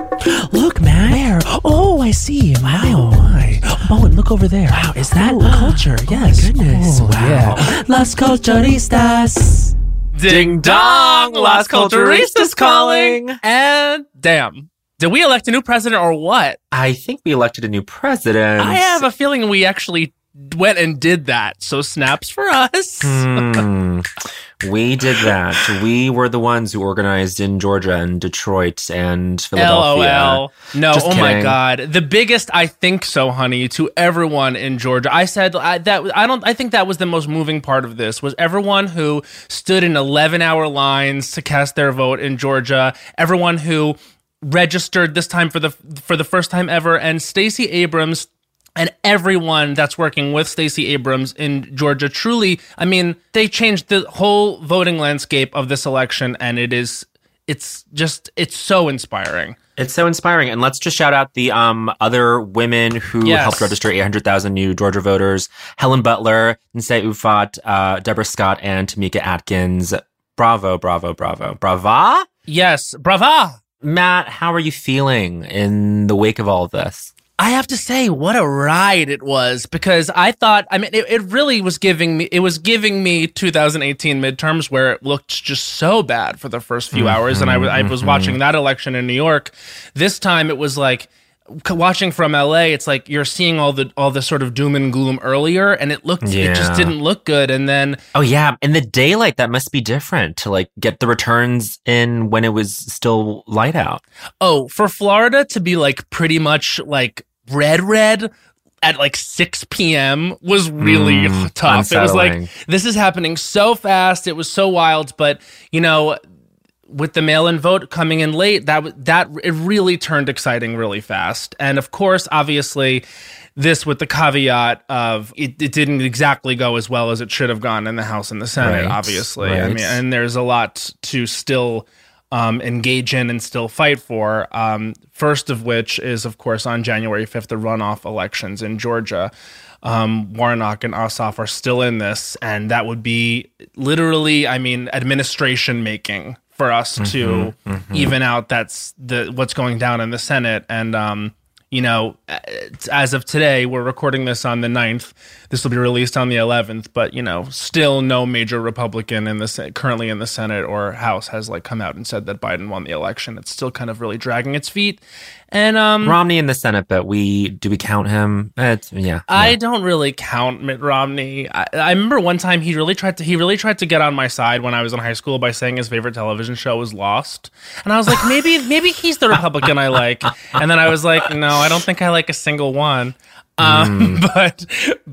Look, man. Where? Oh, I see. Wow. Oh, my. Oh, and look over there. Wow, is that culture? Yes. My goodness. Oh, Wow. Yeah. Las Culturistas. Ding dong! Las Culturistas calling! And damn. Did we elect a new president or what? I think we elected a new president. I have a feeling we actually went and did that. So snaps for us. We did that. We were the ones who organized in Georgia and Detroit and Philadelphia. LOL. No, Just oh my kidding. God. The biggest I think so, honey, to everyone in Georgia. I said I think that was the most moving part of this was everyone who stood in 11-hour lines to cast their vote in Georgia, everyone who registered this time for the first time ever, and Stacey Abrams and everyone that's working with Stacey Abrams in Georgia. Truly, I mean, they changed the whole voting landscape of this election, and it's so inspiring. It's so inspiring. And let's just shout out the other women who helped register 800,000 new Georgia voters. Helen Butler, Nsé Ufot, Deborah Scott, and Tamika Atkins. Bravo, bravo, bravo. Brava? Yes, brava! Matt, how are you feeling in the wake of all of this? I have to say, what a ride it was, because I thought, I mean, it really was giving me 2018 midterms where it looked just so bad for the first few hours. And I was watching that election in New York. This time it was like, watching from LA, it's like you're seeing all the sort of doom and gloom earlier, and it just didn't look good. And then oh yeah, in the daylight that must be different to like get the returns in when it was still light out. Oh, for Florida to be like pretty much like red at like 6 p.m. was really tough. Unsettling. It was like this is happening so fast. It was so wild, but you know, with the mail-in vote coming in late, that it really turned exciting really fast. And of course, obviously, this with the caveat of it didn't exactly go as well as it should have gone in the House and the Senate, obviously. Right. I mean, and there's a lot to still engage in and still fight for. First of which is, of course, on January 5th, the runoff elections in Georgia. Warnock and Ossoff are still in this, and that would be literally, I mean, administration making for us to even out what's going down in the Senate. And, you know, as of today, we're recording this on the 9th. This will be released on the 11th, but, you know, still no major Republican currently in the Senate or House has like come out and said that Biden won the election. It's still kind of really dragging its feet. And Romney in the Senate, but do we count him? I don't really count Mitt Romney. I remember one time he really tried to get on my side when I was in high school by saying his favorite television show was Lost, and I was like, maybe he's the Republican I like, and then I was like, no, I don't think I like a single one. But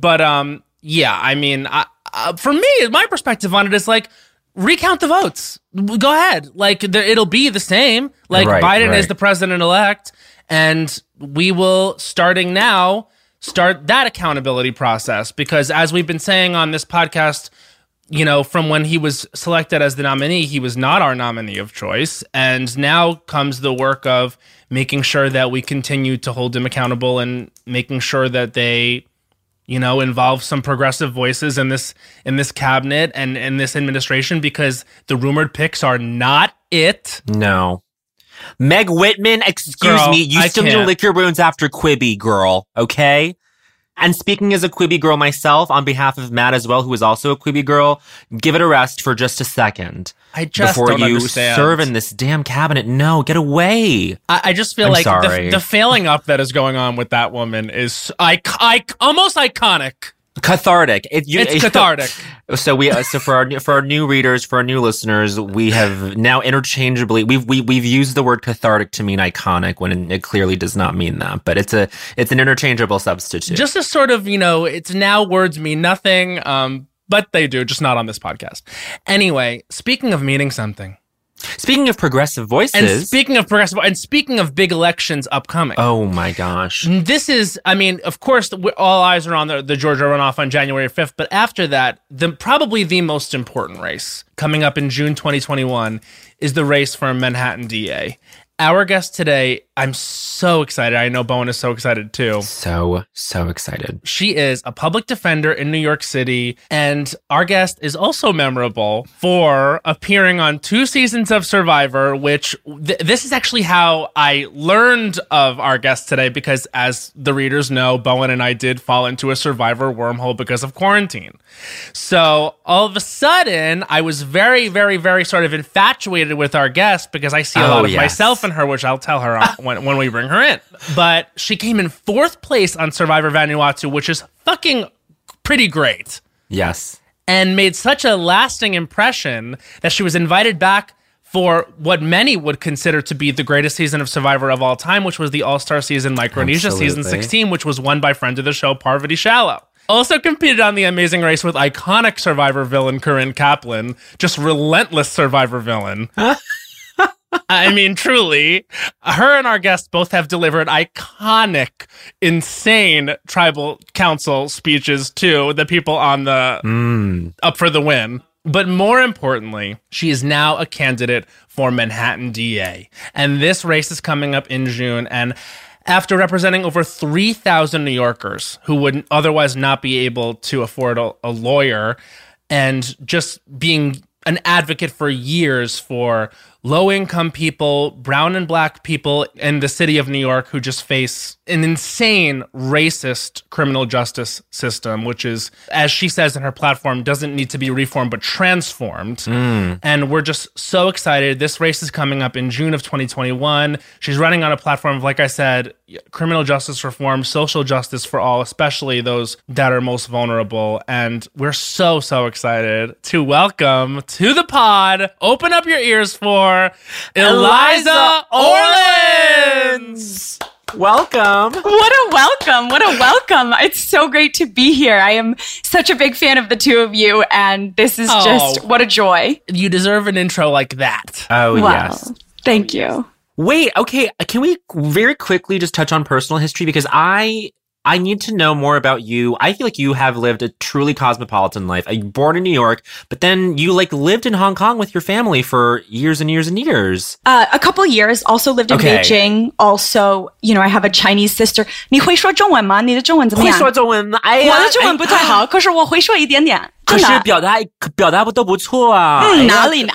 yeah, I mean, for me, my perspective on it is like, recount the votes. Go ahead. Like, it'll be the same. Like, Biden is the president-elect, and we will, starting now, start that accountability process. Because as we've been saying on this podcast, you know, from when he was selected as the nominee, he was not our nominee of choice. And now comes the work of making sure that we continue to hold him accountable and making sure that they, you know, involve some progressive voices in this cabinet and in this administration, because the rumored picks are not it. No. Meg Whitman, excuse me, you still need to lick your wounds after Quibi, girl, okay? And speaking as a Quibi girl myself, on behalf of Matt as well, who is also a Quibi girl, give it a rest for just a second. I just before don't you understand. Serve in this damn cabinet. No, get away. I just feel the failing up that is going on with that woman is almost iconic. Cathartic. It's cathartic. So for our new readers, for our new listeners, we have now interchangeably we've used the word cathartic to mean iconic when it clearly does not mean that, but it's an interchangeable substitute. Just a sort of, you know, it's now words mean nothing, but they do, just not on this podcast. Anyway, speaking of meaning something. Speaking of progressive voices. And speaking of big elections upcoming. Oh my gosh. This is, I mean, of course, all eyes are on the Georgia runoff on January 5th. But after that, probably the most important race coming up in June 2021 is the race for Manhattan DA. Our guest today, I'm so excited. I know Bowen is so excited too. So excited. She is a public defender in New York City, and our guest is also memorable for appearing on 2 seasons of Survivor, which this is actually how I learned of our guest today, because as the readers know, Bowen and I did fall into a Survivor wormhole because of quarantine. So all of a sudden, I was very, very, very sort of infatuated with our guest because I see a lot of myself in her, which I'll tell her when we bring her in. But she came in 4th place on Survivor Vanuatu, which is fucking pretty great. Yes. And made such a lasting impression that she was invited back for what many would consider to be the greatest season of Survivor of all time, which was the All-Star season, Micronesia season 16, which was won by friend of the show, Parvati Shallow. Also competed on The Amazing Race with iconic Survivor villain Corinne Kaplan, just relentless Survivor villain. I mean, truly, her and our guest both have delivered iconic, insane tribal council speeches to the people on the Up for the Win. But more importantly, she is now a candidate for Manhattan DA. And this race is coming up in June. And after representing over 3,000 New Yorkers who would otherwise not be able to afford a lawyer, and just being an advocate for years for low-income people, brown and black people in the city of New York who just face an insane racist criminal justice system, which is, as she says in her platform, doesn't need to be reformed but transformed. And we're just so excited. This race is coming up in June of 2021. She's running on a platform of, like I said, criminal justice reform, social justice for all, especially those that are most vulnerable. And we're so excited to welcome to the pod, open up your ears for Eliza Orlins! Welcome. What a welcome. What a welcome. It's so great to be here. I am such a big fan of the two of you, and this is just, what a joy. You deserve an intro like that. Oh, wow. Yes. Thank you. Wait, okay. Can we very quickly just touch on personal history? Because I need to know more about you. I feel like you have lived a truly cosmopolitan life. You're born in New York, but then you lived in Hong Kong with your family for years and years and years. A couple years. Also lived in Beijing. Also, I have a Chinese sister. 你会说中文吗？你的中文怎么样？ 会说中文。哎呀， 我的中文不太好，可是我会说一点点。 可是表达都不错啊。 哪里？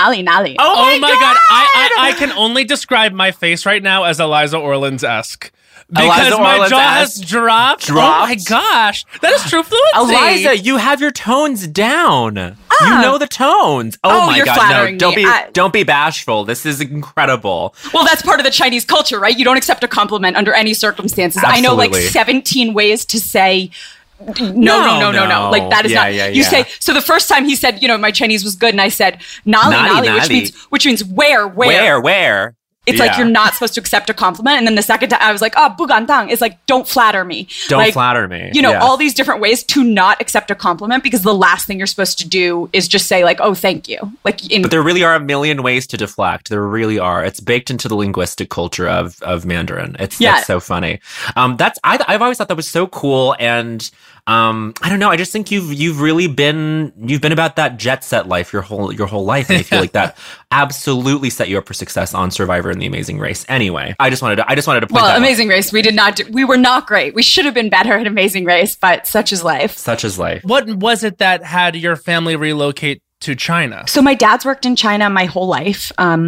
Oh my God. I can only describe my face right now as Eliza Orlins-esque. Because my jaw has dropped. Oh my gosh. That is true fluency. Eliza, you have your tones down. You know the tones. Oh my you're God. Flattering No, me. don't be bashful. This is incredible. Well, that's part of the Chinese culture, right? You don't accept a compliment under any circumstances. Absolutely. I know 17 ways to say no. Like that is not. You say, so the first time he said, my Chinese was good, and I said, nali, which means where. It's like you're not supposed to accept a compliment. And then the second time I was like, bugantang. It's like, don't flatter me. Don't flatter me. All these different ways to not accept a compliment, because the last thing you're supposed to do is just say oh, thank you. But there really are a million ways to deflect. There really are. It's baked into the linguistic culture of Mandarin. That's so funny. I've always thought that was so cool. And I don't know. I just think you've really been about that jet set life your whole life, and I feel like that absolutely set you up for success on Survivor and The Amazing Race. Anyway, I just wanted to point that out. Amazing Race, we were not great. We should have been better at Amazing Race, but such is life. Such is life. What was it that had your family relocate to China? So my dad's worked in China my whole life.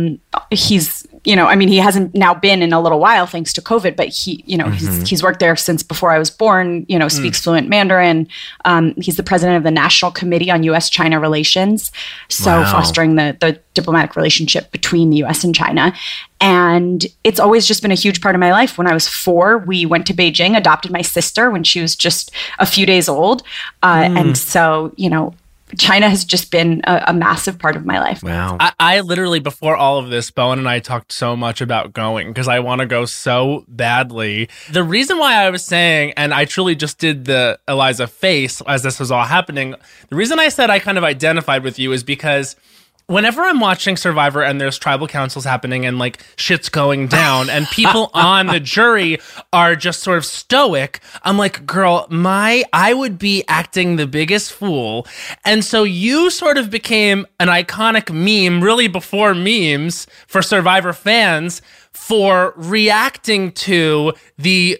He's, he hasn't now been in a little while thanks to COVID, but he's worked there since before I was born, speaks fluent Mandarin. He's the president of the National Committee on U.S.-China Relations. So fostering the diplomatic relationship between the U.S. and China. And it's always just been a huge part of my life. When I was 4, we went to Beijing, adopted my sister when she was just a few days old. And so, China has just been a massive part of my life. Wow. I literally, before all of this, Bowen and I talked so much about going because I want to go so badly. The reason why I was saying, and I truly just did the Eliza face as this was all happening, the reason I said I kind of identified with you is because whenever I'm watching Survivor and there's tribal councils happening and like shit's going down and people on the jury are just sort of stoic, I'm like, girl, I would be acting the biggest fool. And so you sort of became an iconic meme, really before memes, for Survivor fans for reacting to the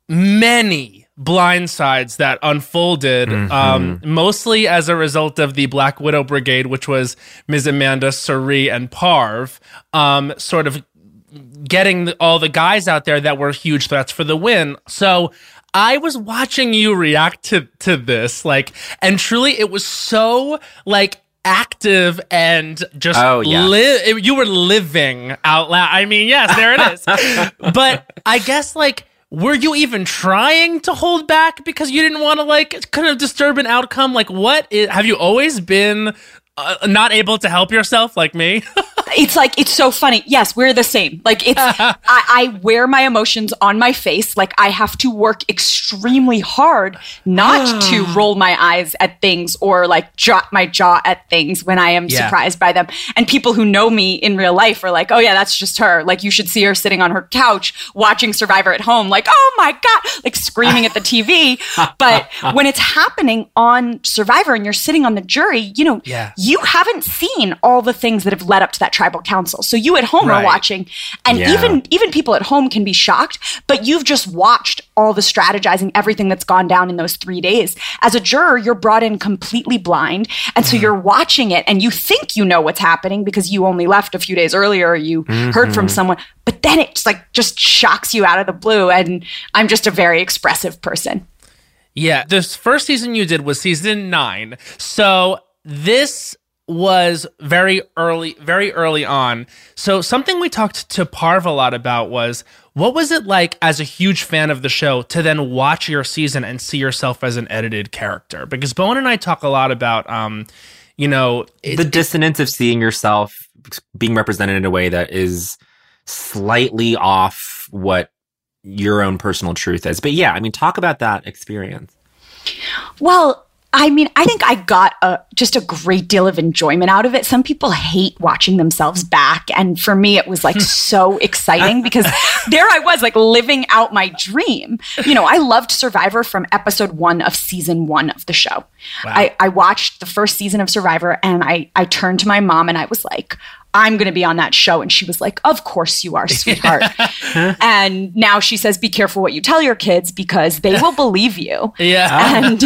many blindsides that unfolded, mostly as a result of the Black Widow Brigade, which was Ms. Amanda, Cirie, and Parv, sort of getting all the guys out there that were huge threats for the win. So I was watching you react to this, like, and truly it was so, like, active and just you were living out loud. I mean, yes, there it is. But I guess, like, were you even trying to hold back because you didn't want to, like, kind of disturb an outcome? Like, have you always been not able to help yourself like me? It's so funny. Yes, we're the same. Like, it's, I wear my emotions on my face. Like, I have to work extremely hard not to roll my eyes at things or like drop my jaw at things when I am surprised by them. And people who know me in real life are like, oh yeah, that's just her. Like, you should see her sitting on her couch watching Survivor at home. Like, oh my God, like screaming at the TV. But when it's happening on Survivor and you're sitting on the jury, you know, you haven't seen all the things that have led up to that tribal council. So you at home are watching, and even people at home can be shocked, but you've just watched all the strategizing, everything that's gone down in those 3 days. As a juror, you're brought in completely blind, and so you're watching it, and you think you know what's happening because you only left a few days earlier, or you heard from someone, but then it's like just shocks you out of the blue, and I'm just a very expressive person. Yeah, this first season you did was season 9. So this was very early on. So something we talked to Parv a lot about was, what was it like as a huge fan of the show to then watch your season and see yourself as an edited character? Because Bowen and I talk a lot about, the dissonance of seeing yourself being represented in a way that is slightly off what your own personal truth is. But yeah, I mean, talk about that experience. Well, I mean, I think I got just a great deal of enjoyment out of it. Some people hate watching themselves back. And for me, it was like so exciting because there I was, like, living out my dream. You know, I loved Survivor from episode 1 of season 1 of the show. Wow. I watched the first season of Survivor, and I turned to my mom and I was like, I'm going to be on that show. And she was like, of course you are, sweetheart. And now she says, be careful what you tell your kids because they will believe you. Yeah.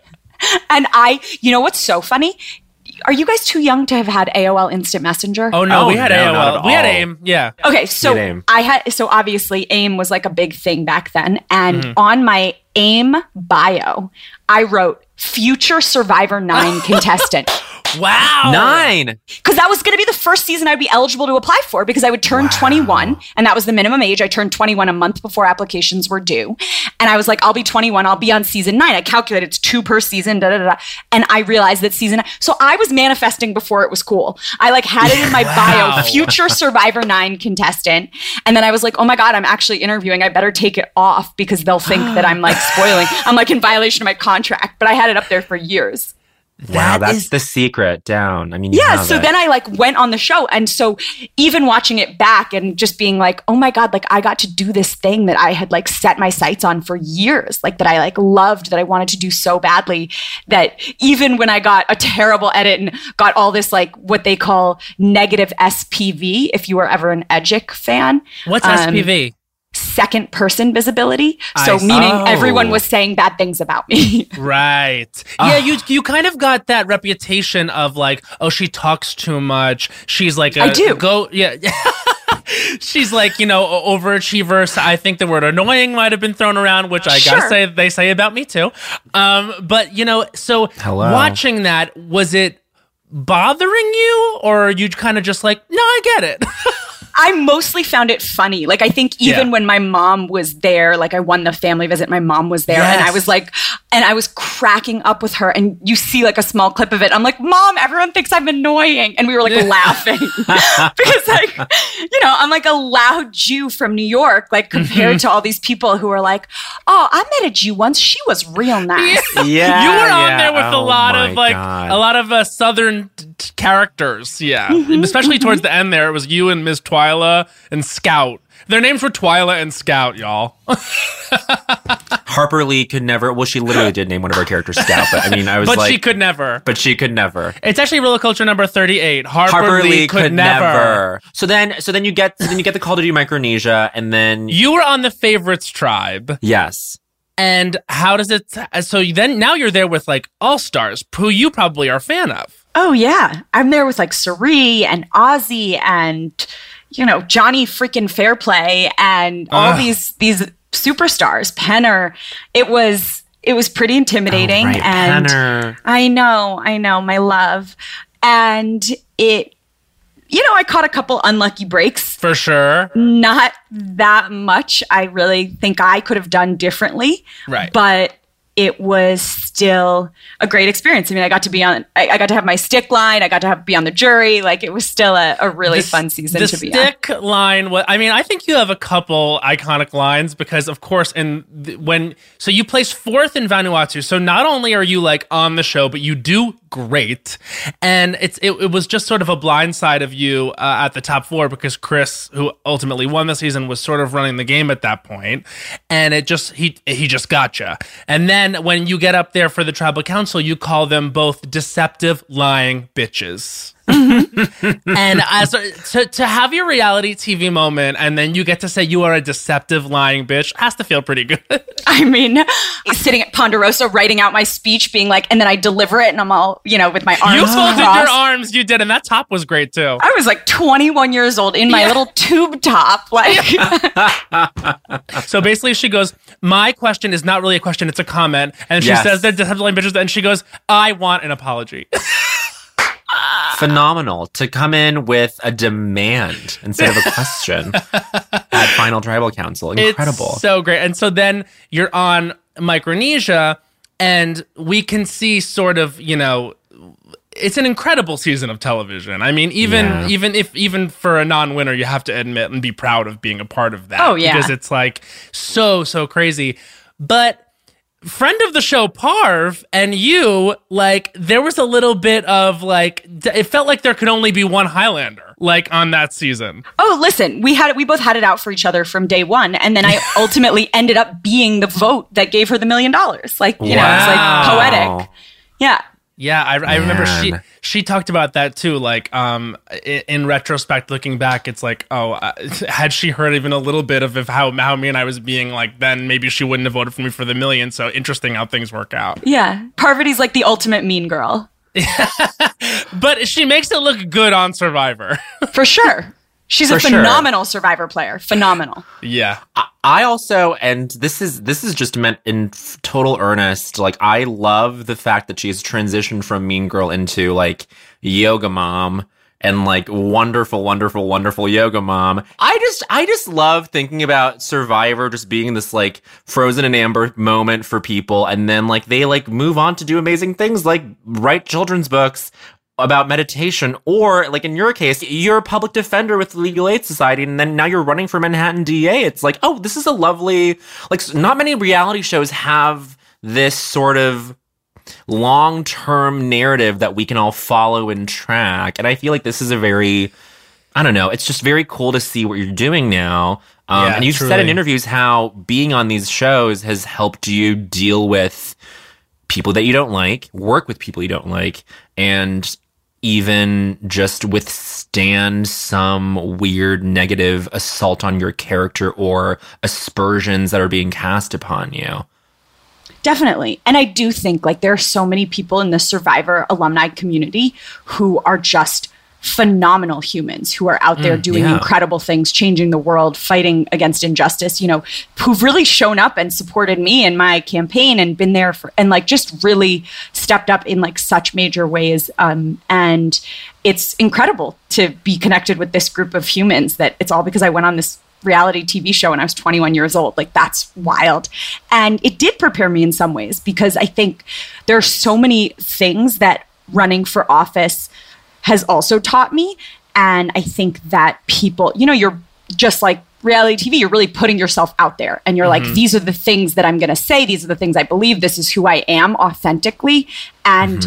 And you know what's so funny? Are you guys too young to have had AOL Instant Messenger? Oh no, we had AOL. We had AIM. Yeah. Okay, so obviously AIM was like a big thing back then. And on my AIM bio, I wrote future Survivor 9 contestant. Wow. 9. Because that was going to be the first season I'd be eligible to apply for because I would turn 21, and that was the minimum age. I turned 21 a month before applications were due. And I was like, I'll be 21. I'll be on season 9. I calculated it's 2 per season, And I realized that season 9. So I was manifesting before it was cool. I like had it in my bio, future Survivor 9 contestant. And then I was like, oh my God, I'm actually interviewing. I better take it off because they'll think that I'm like spoiling. I'm like in violation of my contract. But I had it up there for years. Wow, that's the secret down. I mean, so then I like went on the show. And so even watching it back and just being like, oh my God, like I got to do this thing that I had like set my sights on for years, like that I like loved, that I wanted to do so badly, that even when I got a terrible edit and got all this like what they call negative SPV, if you were ever an Edgic fan. What's SPV? Second person visibility. So meaning everyone was saying bad things about me. Right. Yeah, you kind of got that reputation of like, oh, she talks too much. She's like I do. She's like, overachiever. So I think the word annoying might have been thrown around, which I gotta say they say about me too. But so watching that, was it bothering you, or are you kind of just like, no, I get it? I mostly found it funny. Like, I think even when my mom was there, like I won the family visit, my mom was there and I was like, and I was cracking up with her, and you see like a small clip of it. I'm like, Mom, everyone thinks I'm annoying. And we were like laughing because like, I'm like a loud Jew from New York, like compared to all these people who are like, oh, I met a Jew once. She was real nice. You were on there with a lot of Southern characters. Yeah. Especially towards the end there, it was you and Ms. Twyla and Scout. Their names were Twyla and Scout, y'all. Harper Lee could never. Well, she literally did name one of her characters Scout, but I mean, I was but like, she could never. But she could never. It's actually Real Culture number 38. Harper Lee could never. So then you get the call to do Micronesia, and then you were on the Favorites Tribe. Yes. And how does it? So then now you're there with like all stars, who you probably are a fan of. Oh yeah, I'm there with like Sari and Ozzy and Johnny freaking Fairplay and all these superstars. Penner. It was pretty intimidating. Oh, right. And Penner. I know, my love. And it, I caught a couple unlucky breaks. For sure. Not that much. I really think I could have done differently. Right. But it was still a great experience. I mean, I got to have my stick line. I got to be on the jury. Like, it was still a really fun season to be on. The stick line, I think you have a couple iconic lines because, of course, so you placed fourth in Vanuatu. So not only are you like on the show, but you do great. And it was just sort of a blind side of you at the top floor because Chris, who ultimately won the season, was sort of running the game at that point. And he just got you. And then when you get up there for the tribal council, you call them both deceptive, lying bitches. And to have your reality TV moment and then you get to say you are a deceptive, lying bitch has to feel pretty good. I mean, sitting at Ponderosa writing out my speech, being like, and then I deliver it and I'm all, with my arms You folded crossed. your arms, you did, and that top was great too. I was like 21 years old in my little tube top. Like, So basically she goes, my question is not really a question, it's a comment. And she says they're deceptive, lying bitches, and she goes, I want an apology. Phenomenal to come in with a demand instead of a question at Final Tribal Council. Incredible. It's so great. And so then you're on Micronesia and we can see sort of, it's an incredible season of television. I mean, even for a non-winner, you have to admit and be proud of being a part of that. Oh, yeah. Because it's like so crazy. But friend of the show, Parv, and you, like, there was a little bit of, like, it felt like there could only be one Highlander, like, on that season. Oh, listen, we both had it out for each other from day one, and then I ultimately ended up being the vote that gave her the $1 million. Like, it's like poetic. Yeah. Yeah, I remember she talked about that too. Like, in retrospect, looking back, it's like, had she heard even a little bit of how mean I was being, like, then maybe she wouldn't have voted for me for the $1 million. So interesting how things work out. Yeah, Parvati's like the ultimate mean girl. But she makes it look good on Survivor. For sure. She's a phenomenal Survivor player. Phenomenal. Yeah. I also, and this is just meant in total earnest, like, I love the fact that she's transitioned from mean girl into, like, yoga mom and, like, wonderful yoga mom. I just love thinking about Survivor just being this, like, Frozen in Amber moment for people, and then, like, they, like, move on to do amazing things, like write children's books about meditation, or, like, in your case, you're a public defender with the Legal Aid Society, and then now you're running for Manhattan DA. It's like, oh, this is a lovely, like, not many reality shows have this sort of long-term narrative that we can all follow and track. And I feel like this is a very, I don't know, it's just very cool to see what you're doing now. And you've said in interviews how being on these shows has helped you deal with people that you don't like, work with people you don't like, and even just withstand some weird negative assault on your character or aspersions that are being cast upon you. Definitely. And I do think, like, there are so many people in the Survivor alumni community who are just phenomenal humans, who are out there doing incredible things, changing the world, fighting against injustice, who've really shown up and supported me in my campaign and been there for, and, like, just really stepped up in, like, such major ways. And it's incredible to be connected with this group of humans, that it's all because I went on this reality TV show when I was 21 years old. Like, that's wild. And it did prepare me in some ways, because I think there are so many things that running for office has also taught me. And I think that people, you're just like reality TV, you're really putting yourself out there, and you're like, these are the things that I'm going to say. These are the things I believe. This is who I am authentically. And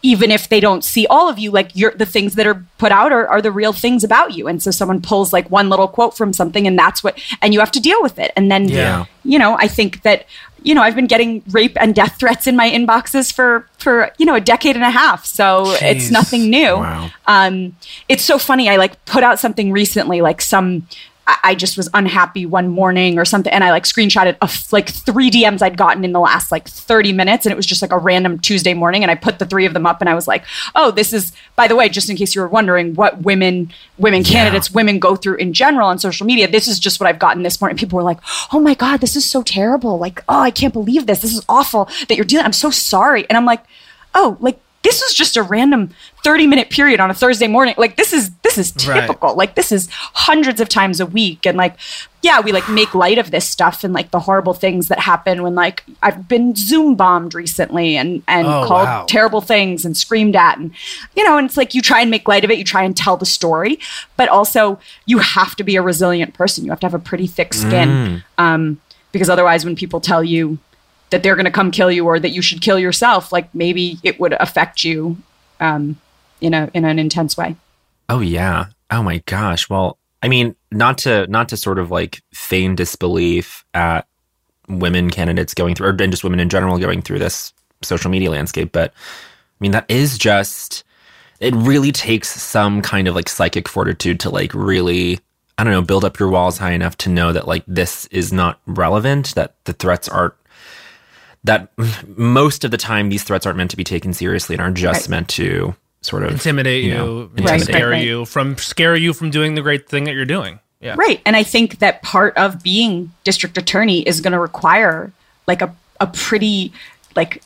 even if they don't see all of you, like the things that are put out are the real things about you. And so someone pulls like one little quote from something and and you have to deal with it. And then, I think that, I've been getting rape and death threats in my inboxes for a decade and a half. So It's nothing new. Wow. It's so funny. I like put out something recently, like I just was unhappy one morning or something. And I like screenshotted like 3 DMs I'd gotten in the last like 30 minutes. And it was just like a random Tuesday morning. And I put the 3 of them up and I was like, oh, this is, by the way, just in case you were wondering what women candidates, women go through in general on social media. This is just what I've gotten this morning. People were like, oh my God, this is so terrible. Like, oh, I can't believe this. This is awful that you're dealing. I'm so sorry. And I'm like, oh, like, this is just a random 30-minute period on a Thursday morning. Like this is typical. Right. Like this is hundreds of times a week. And like, yeah, we like make light of this stuff and like the horrible things that happen when like I've been Zoom bombed recently and called terrible things and screamed at. And, and it's like you try and make light of it. You try and tell the story, but also you have to be a resilient person. You have to have a pretty thick skin because otherwise when people tell you that they're going to come kill you or that you should kill yourself, like maybe it would affect you in an intense way. Oh yeah. Oh my gosh. Well, I mean, not to sort of like feign disbelief at women candidates going through, or just women in general going through this social media landscape, but I mean, that is just, it really takes some kind of like psychic fortitude to like really, I don't know, build up your walls high enough to know that like this is not relevant, that the threats aren't, that most of the time these threats aren't meant to be taken seriously and are just meant to sort of intimidate you, scare you from doing the great thing that you're doing. Yeah. Right. And I think that part of being district attorney is going to require like a pretty like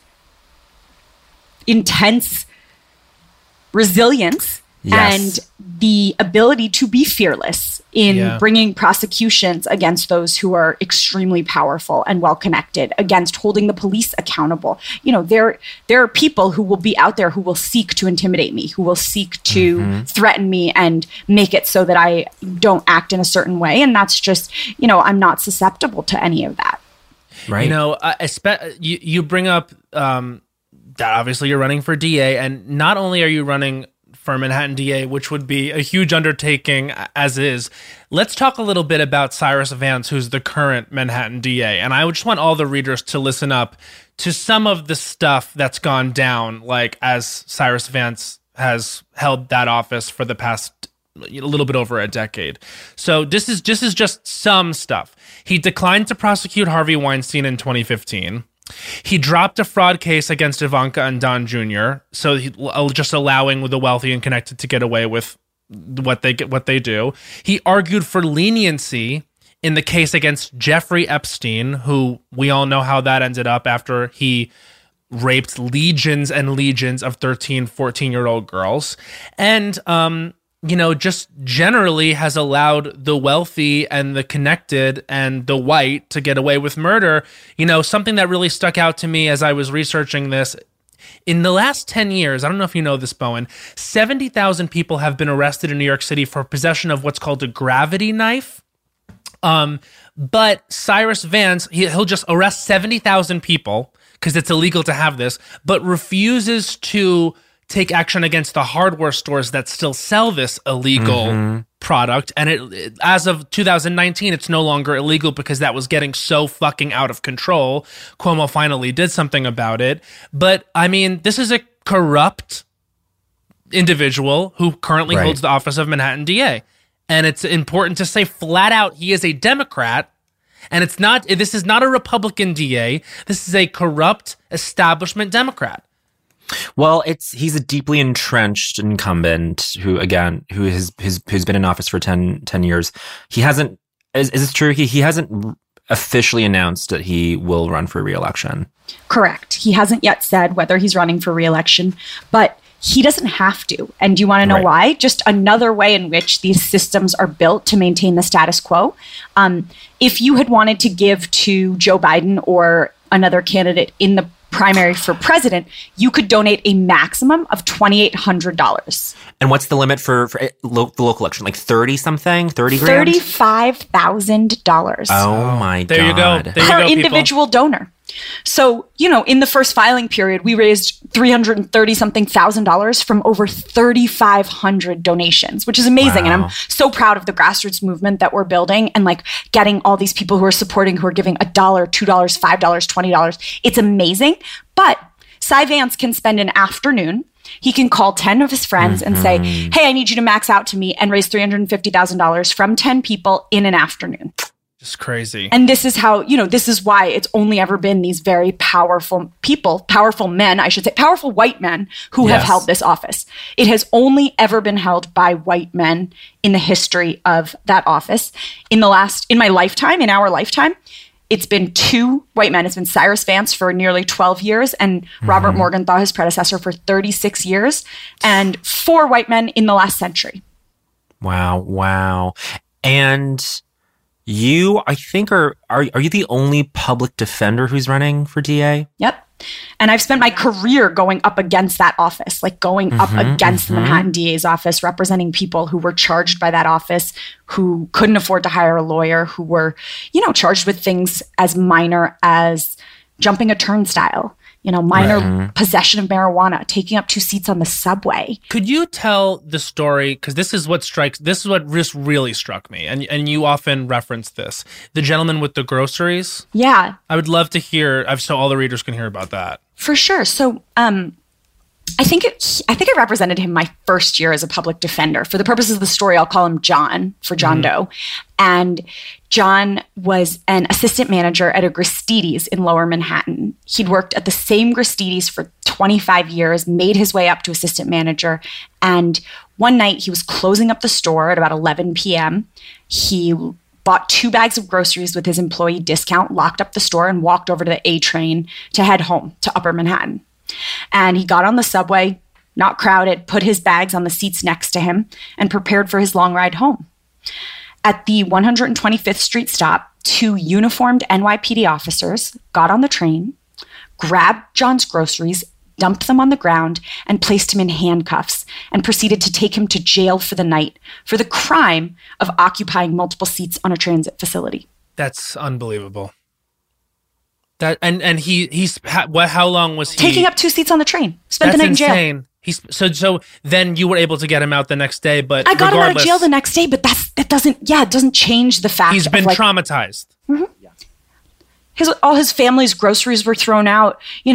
intense resilience and the ability to be fearless in bringing prosecutions against those who are extremely powerful and well-connected, against holding the police accountable. There are people who will be out there who will seek to intimidate me, who will seek to threaten me and make it so that I don't act in a certain way. And that's just, I'm not susceptible to any of that. Right. You bring up that obviously you're running for DA, and not only are you running for Manhattan DA, which would be a huge undertaking as is. Let's talk a little bit about Cyrus Vance, who's the current Manhattan DA. And I just want all the readers to listen up to some of the stuff that's gone down, like as Cyrus Vance has held that office for the past a little bit over a decade. So this is just some stuff. He declined to prosecute Harvey Weinstein in 2015. He dropped a fraud case against Ivanka and Don Jr., so just allowing the wealthy and connected to get away with what they do. He argued for leniency in the case against Jeffrey Epstein, who we all know how that ended up after he raped legions and legions of 13, 14-year-old girls. And just generally has allowed the wealthy and the connected and the white to get away with murder. Something that really stuck out to me as I was researching this, in the last 10 years, I don't know if you know this, Bowen, 70,000 people have been arrested in New York City for possession of what's called a gravity knife. But Cyrus Vance, he'll just arrest 70,000 people because it's illegal to have this, but refuses to take action against the hardware stores that still sell this illegal product. And it, as of 2019, it's no longer illegal because that was getting so fucking out of control. Cuomo finally did something about it. But I mean, this is a corrupt individual who currently holds the office of Manhattan DA. And it's important to say flat out, he is a Democrat. And this is not a Republican DA. This is a corrupt establishment Democrat. Well, he's a deeply entrenched incumbent who has been in office for 10 years. He hasn't, is this true? He hasn't officially announced that he will run for re-election. Correct. He hasn't yet said whether he's running for re-election, but he doesn't have to. And do you want to know why? Just another way in which these systems are built to maintain the status quo. If you had wanted to give to Joe Biden or another candidate in the primary for president, you could donate a maximum of $2,800. And what's the limit for the local election? Like 30 something? 30 grand? $35,000. Oh my God. There you go. Per individual donor. So, in the first filing period, we raised $330,000 from over 3,500 donations, which is amazing. Wow. And I'm so proud of the grassroots movement that we're building and like getting all these people who are supporting, who are giving $1, $2, $5, $20. It's amazing. But Cy Vance can spend an afternoon. He can call 10 of his friends and say, hey, I need you to max out to me, and raise $350,000 from 10 people in an afternoon. Just crazy. And this is how, this is why it's only ever been these very powerful people, powerful men, I should say, powerful white men who have held this office. It has only ever been held by white men in the history of that office. In my lifetime, in our lifetime, it's been 2 white men. It's been Cyrus Vance for nearly 12 years and Robert Morgenthau, his predecessor, for 36 years, and 4 white men in the last century. Wow. And you, I think, are you the only public defender who's running for DA? Yep. And I've spent my career going up against that office, like going up against the Manhattan DA's office, representing people who were charged by that office, who couldn't afford to hire a lawyer, who were, charged with things as minor as jumping a turnstile, minor possession of marijuana, taking up 2 seats on the subway. Could you tell the story? Because this is what just really struck me. And you often reference this. The gentleman with the groceries. Yeah. I would love to hear, so all the readers can hear about that. For sure. So, I think I represented him my first year as a public defender. For the purposes of the story, I'll call him John, for John Doe. And John was an assistant manager at a Gristedes in Lower Manhattan. He'd worked at the same Gristedes for 25 years, made his way up to assistant manager. And one night he was closing up the store at about 11 p.m. He bought 2 bags of groceries with his employee discount, locked up the store, and walked over to the A train to head home to Upper Manhattan. And he got on the subway, not crowded, put his bags on the seats next to him, and prepared for his long ride home. At the 125th Street stop, 2 uniformed NYPD officers got on the train, grabbed John's groceries, dumped them on the ground, and placed him in handcuffs, and proceeded to take him to jail for the night for the crime of occupying multiple seats on a transit facility. That's unbelievable. That and he's how long was he taking up 2 seats on the train? Spent the night in jail. Insane. So then you were able to get him out the next day, but I got him out of jail the next day. But it doesn't change the fact he's been traumatized. All his family's groceries were thrown out. He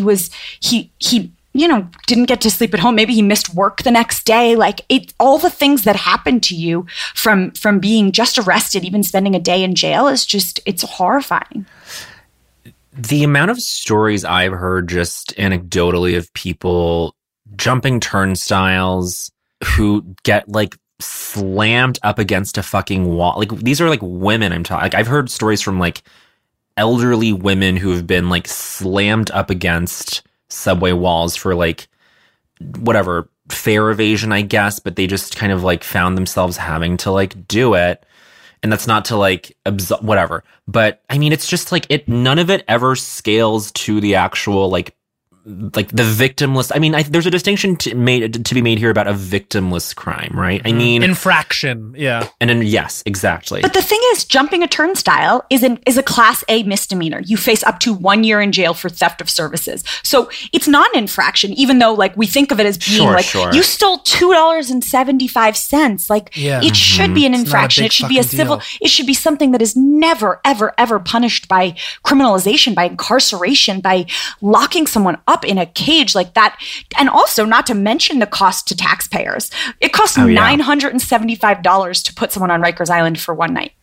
didn't get to sleep at home. Maybe he missed work the next day. Like all the things that happened to you from being just arrested, even spending a day in jail, it's horrifying. The amount of stories I've heard just anecdotally of people jumping turnstiles who get like slammed up against a fucking wall. Like these are like women I'm talking. Like I've heard stories from like elderly women who have been like slammed up against subway walls for like whatever, fare evasion, I guess, but they just kind of like found themselves having to like do it. And that's not to like whatever, but I mean, it's just like none of it ever scales to the actual like the victimless. I mean, there's a distinction to be made here about a victimless crime, right? I mean, infraction, yeah. And then yes, exactly. But the thing is, jumping a turnstile is a Class A misdemeanor. You face up to 1 year in jail for theft of services. So it's not an infraction, even though like we think of it as being you stole $2.75. Like it should be an infraction. It should be a civil. Deal. It should be something that is never, ever, ever punished by criminalization, by incarceration, by locking someone up in a cage like that. And also, not to mention the cost to taxpayers. It costs $975 to put someone on Rikers Island for one night.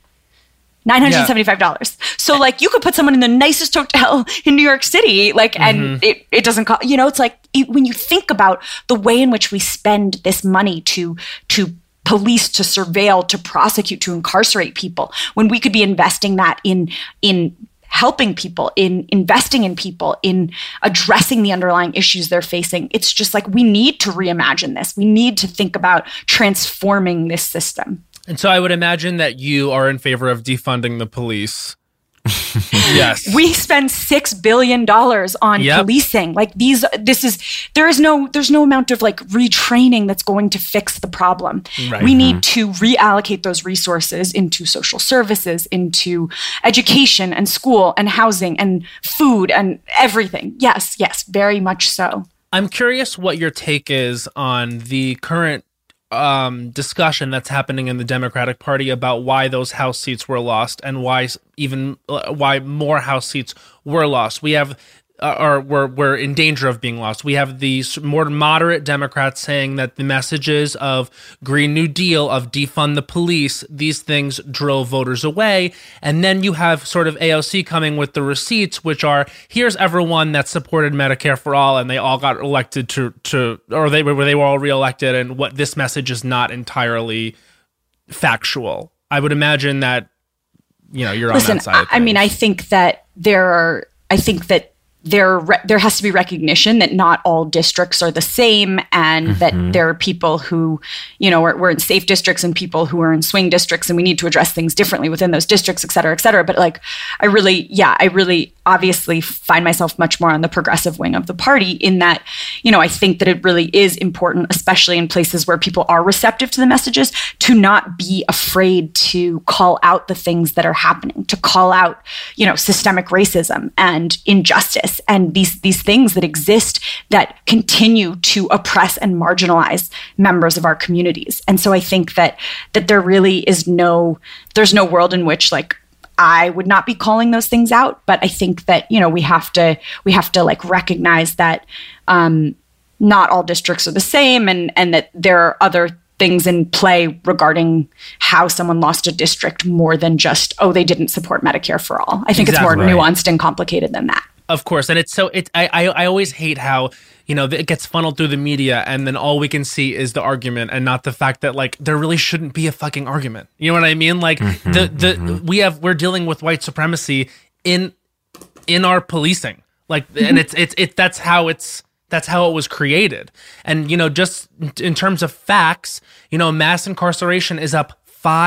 $975. Yeah. So like you could put someone in the nicest hotel in New York City, like, and it doesn't cost, it's like when you think about the way in which we spend this money to police, to surveil, to prosecute, to incarcerate people, when we could be investing that in helping people, in investing in people, in addressing the underlying issues they're facing. It's just like we need to reimagine this. We need to think about transforming this system. And so I would imagine that you are in favor of defunding the police. Yes. We spend $6 billion on policing. Like there's no amount of like retraining that's going to fix the problem. Right. We need to reallocate those resources into social services, into education and school and housing and food and everything. Yes, very much so. I'm curious what your take is on the current discussion that's happening in the Democratic Party about why those House seats were lost and why more House seats were lost. We have were in danger of being lost. We have these more moderate Democrats saying that the messages of Green New Deal, of defund the police, these things drove voters away. And then you have sort of AOC coming with the receipts, which are, here's everyone that supported Medicare for all, and they all got elected or they were all reelected, and what this message is not entirely factual. I would imagine that, you're on that side of things. I mean, I think that there has to be recognition that not all districts are the same, and that there are people who, we're in safe districts and people who are in swing districts, and we need to address things differently within those districts, et cetera, et cetera. But like, I really obviously find myself much more on the progressive wing of the party in that, I think that it really is important, especially in places where people are receptive to the messages, to not be afraid to call out the things that are happening, to call out, systemic racism and injustice and these things that exist that continue to oppress and marginalize members of our communities. And so I think that there really is there's no world in which like I would not be calling those things out, but I think that we have to like recognize that not all districts are the same, and that there are other things in play regarding how someone lost a district more than just, they didn't support Medicare for all. I think it's more nuanced and complicated than that. Of course. And I always hate how, it gets funneled through the media, and then all we can see is the argument and not the fact that like there really shouldn't be a fucking argument. You know what I mean? Like we're dealing with white supremacy in our policing. Like, and that's how it was created. And, just in terms of facts, mass incarceration is up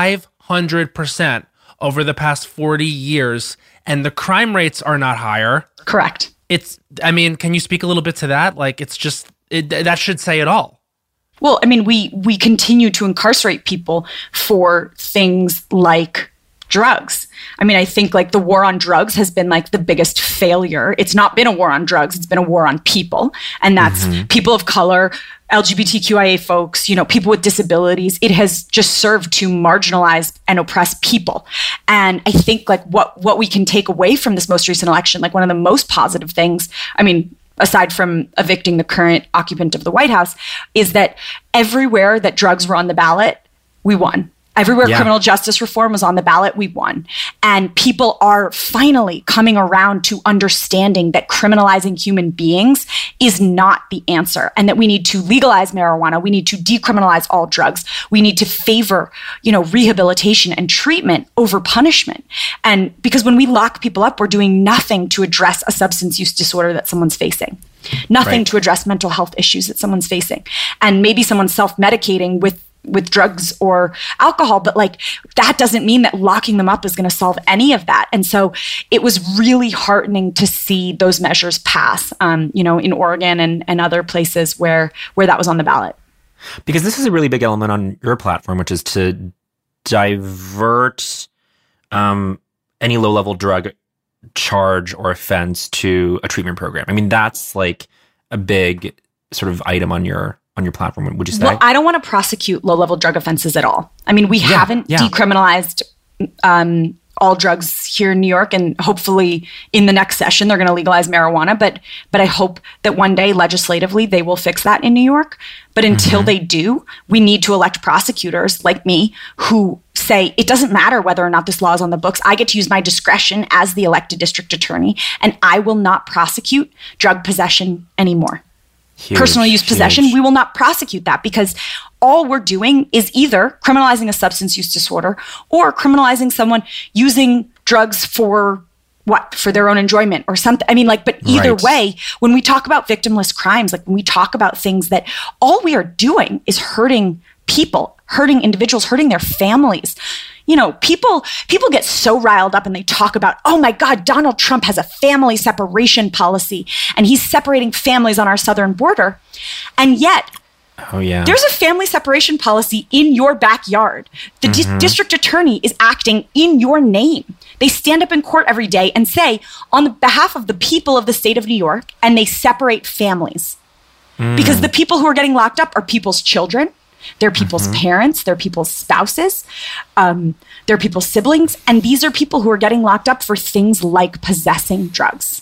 500% over the past 40 years, and the crime rates are not higher. Correct. Can you speak a little bit to that? Like, that should say it all. Well, I mean, we continue to incarcerate people for things like drugs. I mean, I think like the war on drugs has been like the biggest failure. It's not been a war on drugs. It's been a war on people. And that's people of color, LGBTQIA folks, people with disabilities. It has just served to marginalize and oppress people. And I think like what we can take away from this most recent election, like one of the most positive things, I mean, aside from evicting the current occupant of the White House, is that everywhere that drugs were on the ballot, we won. Everywhere criminal justice reform was on the ballot, we won. And people are finally coming around to understanding that criminalizing human beings is not the answer, and that we need to legalize marijuana. We need to decriminalize all drugs. We need to favor, rehabilitation and treatment over punishment. And because when we lock people up, we're doing nothing to address a substance use disorder that someone's facing. Nothing to address mental health issues that someone's facing. And maybe someone's self-medicating with drugs or alcohol, but like that doesn't mean that locking them up is going to solve any of that. And so it was really heartening to see those measures pass, in Oregon and other places where that was on the ballot. Because this is a really big element on your platform, which is to divert any low-level drug charge or offense to a treatment program. I mean, that's like a big sort of item on your platform, would you say? Well, I don't want to prosecute low-level drug offenses at all. I mean, we haven't decriminalized all drugs here in New York, and hopefully in the next session they're going to legalize marijuana. But I hope that one day legislatively they will fix that in New York. But until they do, we need to elect prosecutors like me who say it doesn't matter whether or not this law is on the books. I get to use my discretion as the elected district attorney, and I will not prosecute drug possession anymore. Personal use possession, we will not prosecute that, because all we're doing is either criminalizing a substance use disorder or criminalizing someone using drugs for their own enjoyment or something. I mean, but either way, when we talk about victimless crimes, when we talk about things that all we are doing is hurting people, hurting individuals, hurting their families. You know, people get so riled up and they talk about, oh my God, Donald Trump has a family separation policy and he's separating families on our southern border. And yet, there's a family separation policy in your backyard. The district attorney is acting in your name. They stand up in court every day and say, on the behalf of the people of the state of New York, and they separate families. Because the people who are getting locked up are people's children. They're people's parents, they're people's spouses, they're people's siblings, and these are people who are getting locked up for things like possessing drugs.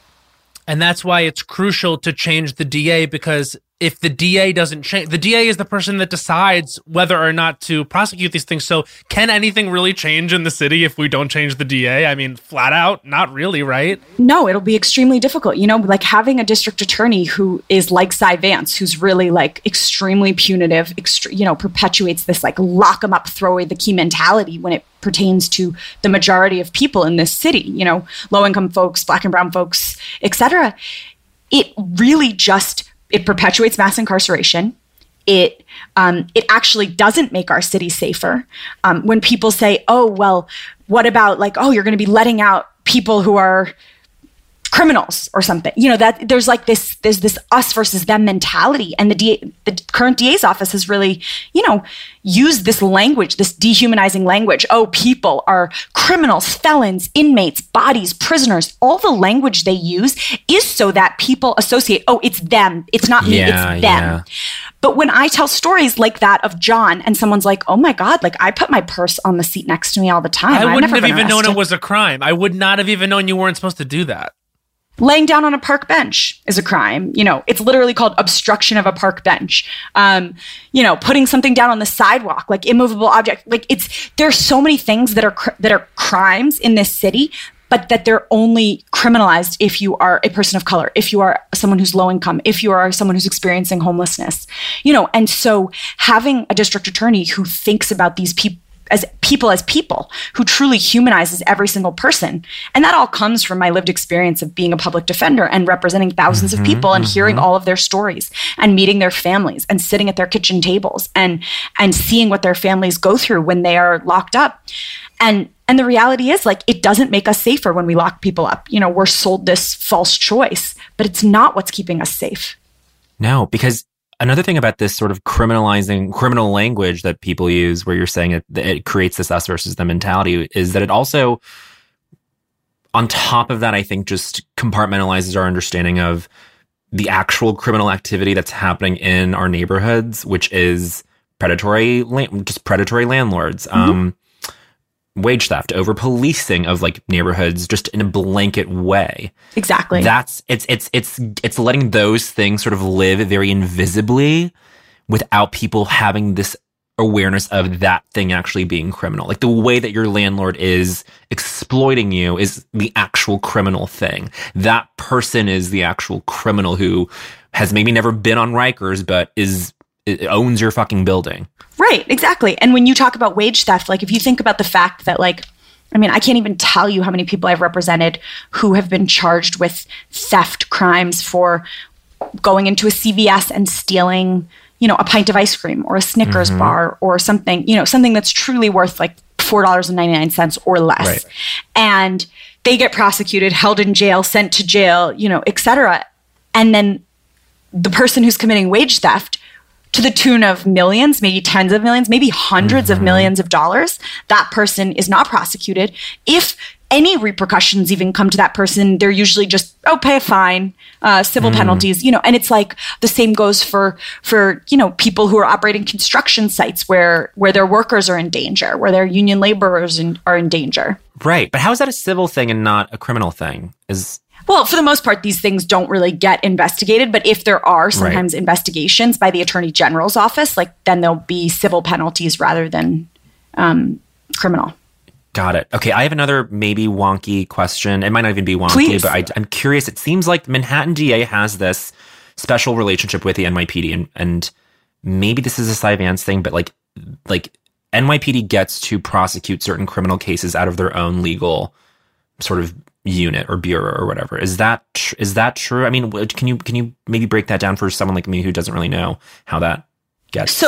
And that's why it's crucial to change the DA, because if the DA doesn't change, the DA is the person that decides whether or not to prosecute these things. So can anything really change in the city if we don't change the DA? I mean, flat out, not really, right? No, it'll be extremely difficult. You know, like having a district attorney who is like Cy Vance, who's really like extremely punitive, perpetuates this like lock them up, throw away the key mentality when it pertains to the majority of people in this city, you know, low income folks, Black and brown folks, etc. It really just, it perpetuates mass incarceration. It actually doesn't make our city safer. When people say, oh, well, what about like, oh, you're going to be letting out people who are criminals or something, you know, that there's this us versus them mentality. And the current DA's office has really, used this language, this dehumanizing language. Oh, people are criminals, felons, inmates, bodies, prisoners. All the language they use is so that people associate, oh, it's them. It's not me, it's them. Yeah. But when I tell stories like that of John and someone's like, oh my God, like I put my purse on the seat next to me all the time. I wouldn't have even known it was a crime. I would not have even known you weren't supposed to do that. Laying down on a park bench is a crime. You know, it's literally called obstruction of a park bench. Putting something down on the sidewalk, like immovable object. Like there's so many things that are crimes in this city, but that they're only criminalized if you are a person of color, if you are someone who's low income, if you are someone who's experiencing homelessness. And so having a district attorney who thinks about these people, who truly humanizes every single person. And that all comes from my lived experience of being a public defender and representing thousands of people and hearing all of their stories and meeting their families and sitting at their kitchen tables and seeing what their families go through when they are locked up. And the reality is, like, it doesn't make us safer when we lock people up. You know, we're sold this false choice, but it's not what's keeping us safe. No, because another thing about this sort of criminalizing criminal language that people use, where you're saying it creates this us versus them mentality, is that it also, on top of that, I think just compartmentalizes our understanding of the actual criminal activity that's happening in our neighborhoods, which is predatory landlords, wage theft, over policing of like neighborhoods, just in a blanket way. Exactly. It's letting those things sort of live very invisibly without people having this awareness of that thing actually being criminal. Like the way that your landlord is exploiting you is the actual criminal thing. That person is the actual criminal who has maybe never been on Rikers, but it owns your fucking building. Right, exactly. And when you talk about wage theft, like if you think about the fact that I can't even tell you how many people I've represented who have been charged with theft crimes for going into a CVS and stealing, a pint of ice cream or a Snickers bar or something, something that's truly worth like $4.99 or less. Right. And they get prosecuted, held in jail, sent to jail, et cetera. And then the person who's committing wage theft, to the tune of millions, maybe tens of millions, maybe hundreds of millions of dollars, that person is not prosecuted. If any repercussions even come to that person, they're usually just, pay a fine, civil penalties, and it's like the same goes for people who are operating construction sites where their workers are in danger, where their union laborers are in danger. Right. But how is that a civil thing and not a criminal thing? Well, for the most part, these things don't really get investigated. But if there are sometimes investigations by the Attorney General's office, then there'll be civil penalties rather than criminal. Got it. Okay, I have another maybe wonky question. It might not even be wonky, Please. But I'm curious. It seems like the Manhattan DA has this special relationship with the NYPD, and maybe this is a Cy Vance thing, but like NYPD gets to prosecute certain criminal cases out of their own legal sort of unit or bureau or whatever. Is that true? I mean, can you maybe break that down for someone like me who doesn't really know how that gets? So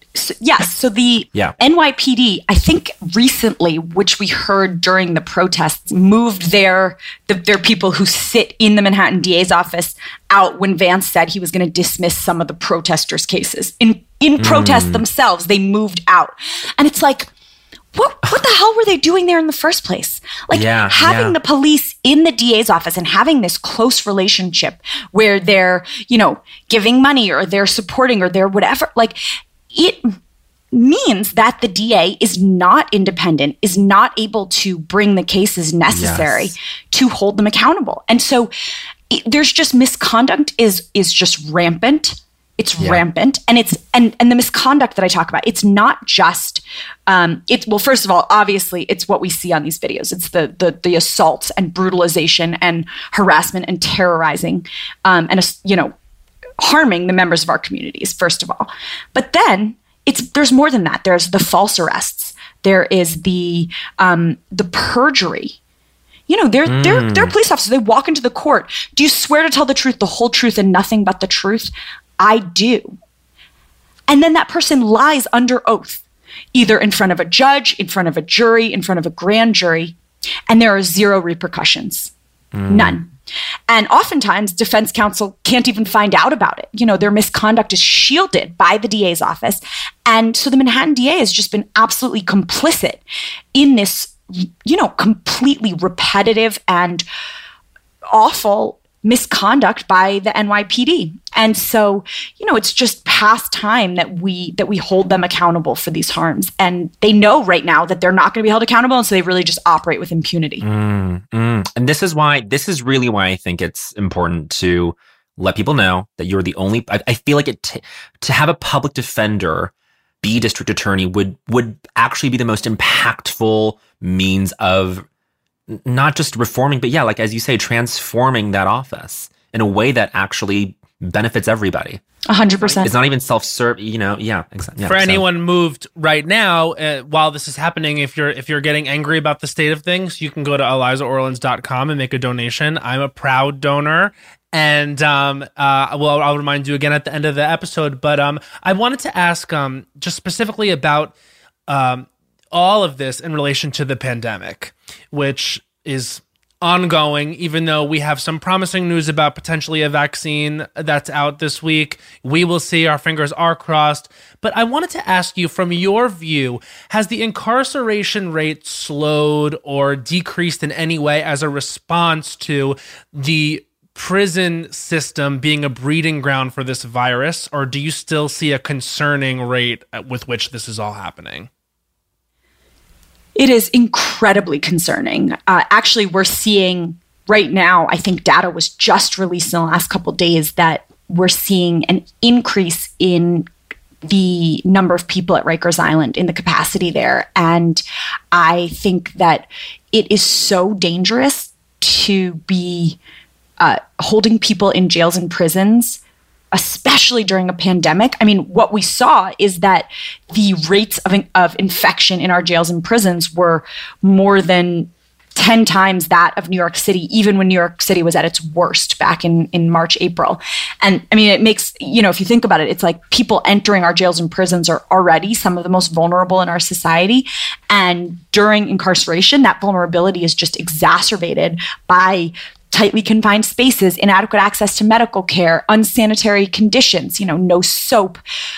So the NYPD, I think recently, which we heard during the protests, moved their people who sit in the Manhattan DA's office out when Vance said he was going to dismiss some of the protesters' cases. In protest themselves, they moved out. And it's like, what the hell were they doing there in the first place? Like having the police in the DA's office and having this close relationship where they're, giving money or they're supporting or they're whatever, like it means that the DA is not independent, is not able to bring the cases necessary to hold them accountable. And so there's just misconduct is just rampant. It's rampant. And the misconduct that I talk about, it's not just, first of all, obviously it's what we see on these videos. It's the assaults and brutalization and harassment and terrorizing, and harming the members of our communities, first of all. But then there's more than that. There's the false arrests. There is the perjury. They're police officers. They walk into the court. Do you swear to tell the truth, the whole truth, and nothing but the truth? I do. And then that person lies under oath, either in front of a judge, in front of a jury, in front of a grand jury, and there are zero repercussions. None. And oftentimes, defense counsel can't even find out about it. Their misconduct is shielded by the DA's office. And so the Manhattan DA has just been absolutely complicit in this, completely repetitive and awful misconduct by the NYPD. And so, it's just past time that we hold them accountable for these harms. And they know right now that they're not going to be held accountable. And so they really just operate with impunity. And this is really why I think it's important to let people know that you're the only, I feel like to have a public defender be district attorney would actually be the most impactful means of not just reforming, but like as you say, transforming that office in a way that actually benefits everybody. 100%. It's not even self-serve, exactly. For anyone moved right now, while this is happening, if you're getting angry about the state of things, you can go to ElizaOrlins.com and make a donation. I'm a proud donor. And I'll remind you again at the end of the episode. But I wanted to ask just specifically about all of this in relation to the pandemic, which is ongoing, even though we have some promising news about potentially a vaccine that's out this week. We will see. Our fingers are crossed. But I wanted to ask you, from your view, has the incarceration rate slowed or decreased in any way as a response to the prison system being a breeding ground for this virus? Or do you still see a concerning rate with which this is all happening? It is incredibly concerning. Actually, we're seeing right now, I think data was just released in the last couple of days, that we're seeing an increase in the number of people at Rikers Island, in the capacity there. And I think that it is so dangerous to be holding people in jails and prisons, especially during a pandemic. I mean, what we saw is that the rates of infection in our jails and prisons were more than 10 times that of New York City, even when New York City was at its worst back in March, April. And I mean, it makes, if you think about it, it's like people entering our jails and prisons are already some of the most vulnerable in our society. And during incarceration, that vulnerability is just exacerbated by tightly confined spaces, inadequate access to medical care, unsanitary conditions, no soap,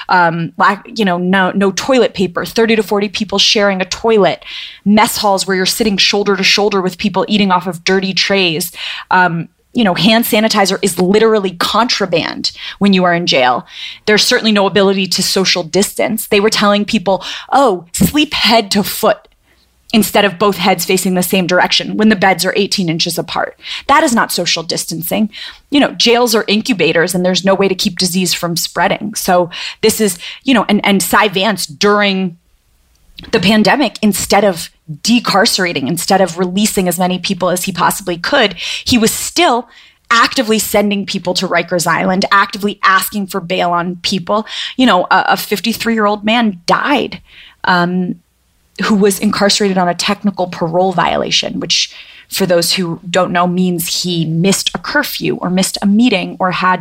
no toilet paper, 30 to 40 people sharing a toilet, mess halls where you're sitting shoulder to shoulder with people eating off of dirty trays. Hand sanitizer is literally contraband when you are in jail. There's certainly no ability to social distance. They were telling people, sleep head to foot instead of both heads facing the same direction when the beds are 18 inches apart. That is not social distancing. Jails are incubators and there's no way to keep disease from spreading. So this is, and Cy Vance during the pandemic, instead of decarcerating, instead of releasing as many people as he possibly could, he was still actively sending people to Rikers Island, actively asking for bail on people. A 53-year-old man died, who was incarcerated on a technical parole violation, which, for those who don't know, means he missed a curfew or missed a meeting or had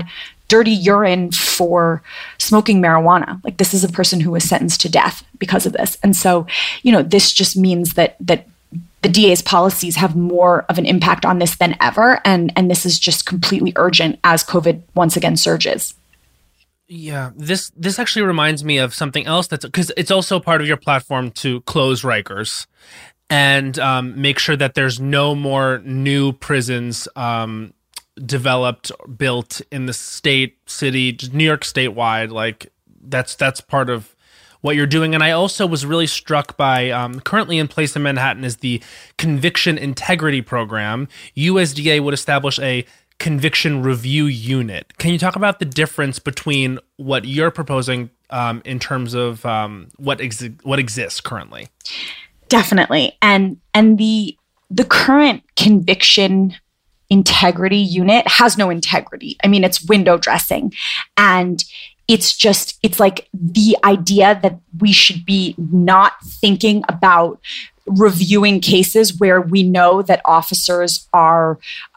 dirty urine for smoking marijuana. Like, this is a person who was sentenced to death because of this. And so, this just means that the DA's policies have more of an impact on this than ever. And this is just completely urgent as COVID once again surges. Yeah, this actually reminds me of something else because it's also part of your platform to close Rikers and make sure that there's no more new prisons developed, built in the state, city, just New York statewide. Like that's part of what you're doing. And I also was really struck by currently in place in Manhattan is the Conviction Integrity Program. USDA would establish a conviction review unit. Can you talk about the difference between what you're proposing in terms of what exists currently? Definitely. And the current conviction integrity unit has no integrity. I mean, it's window dressing. And it's like the idea that we should be not thinking about reviewing cases where we know that officers are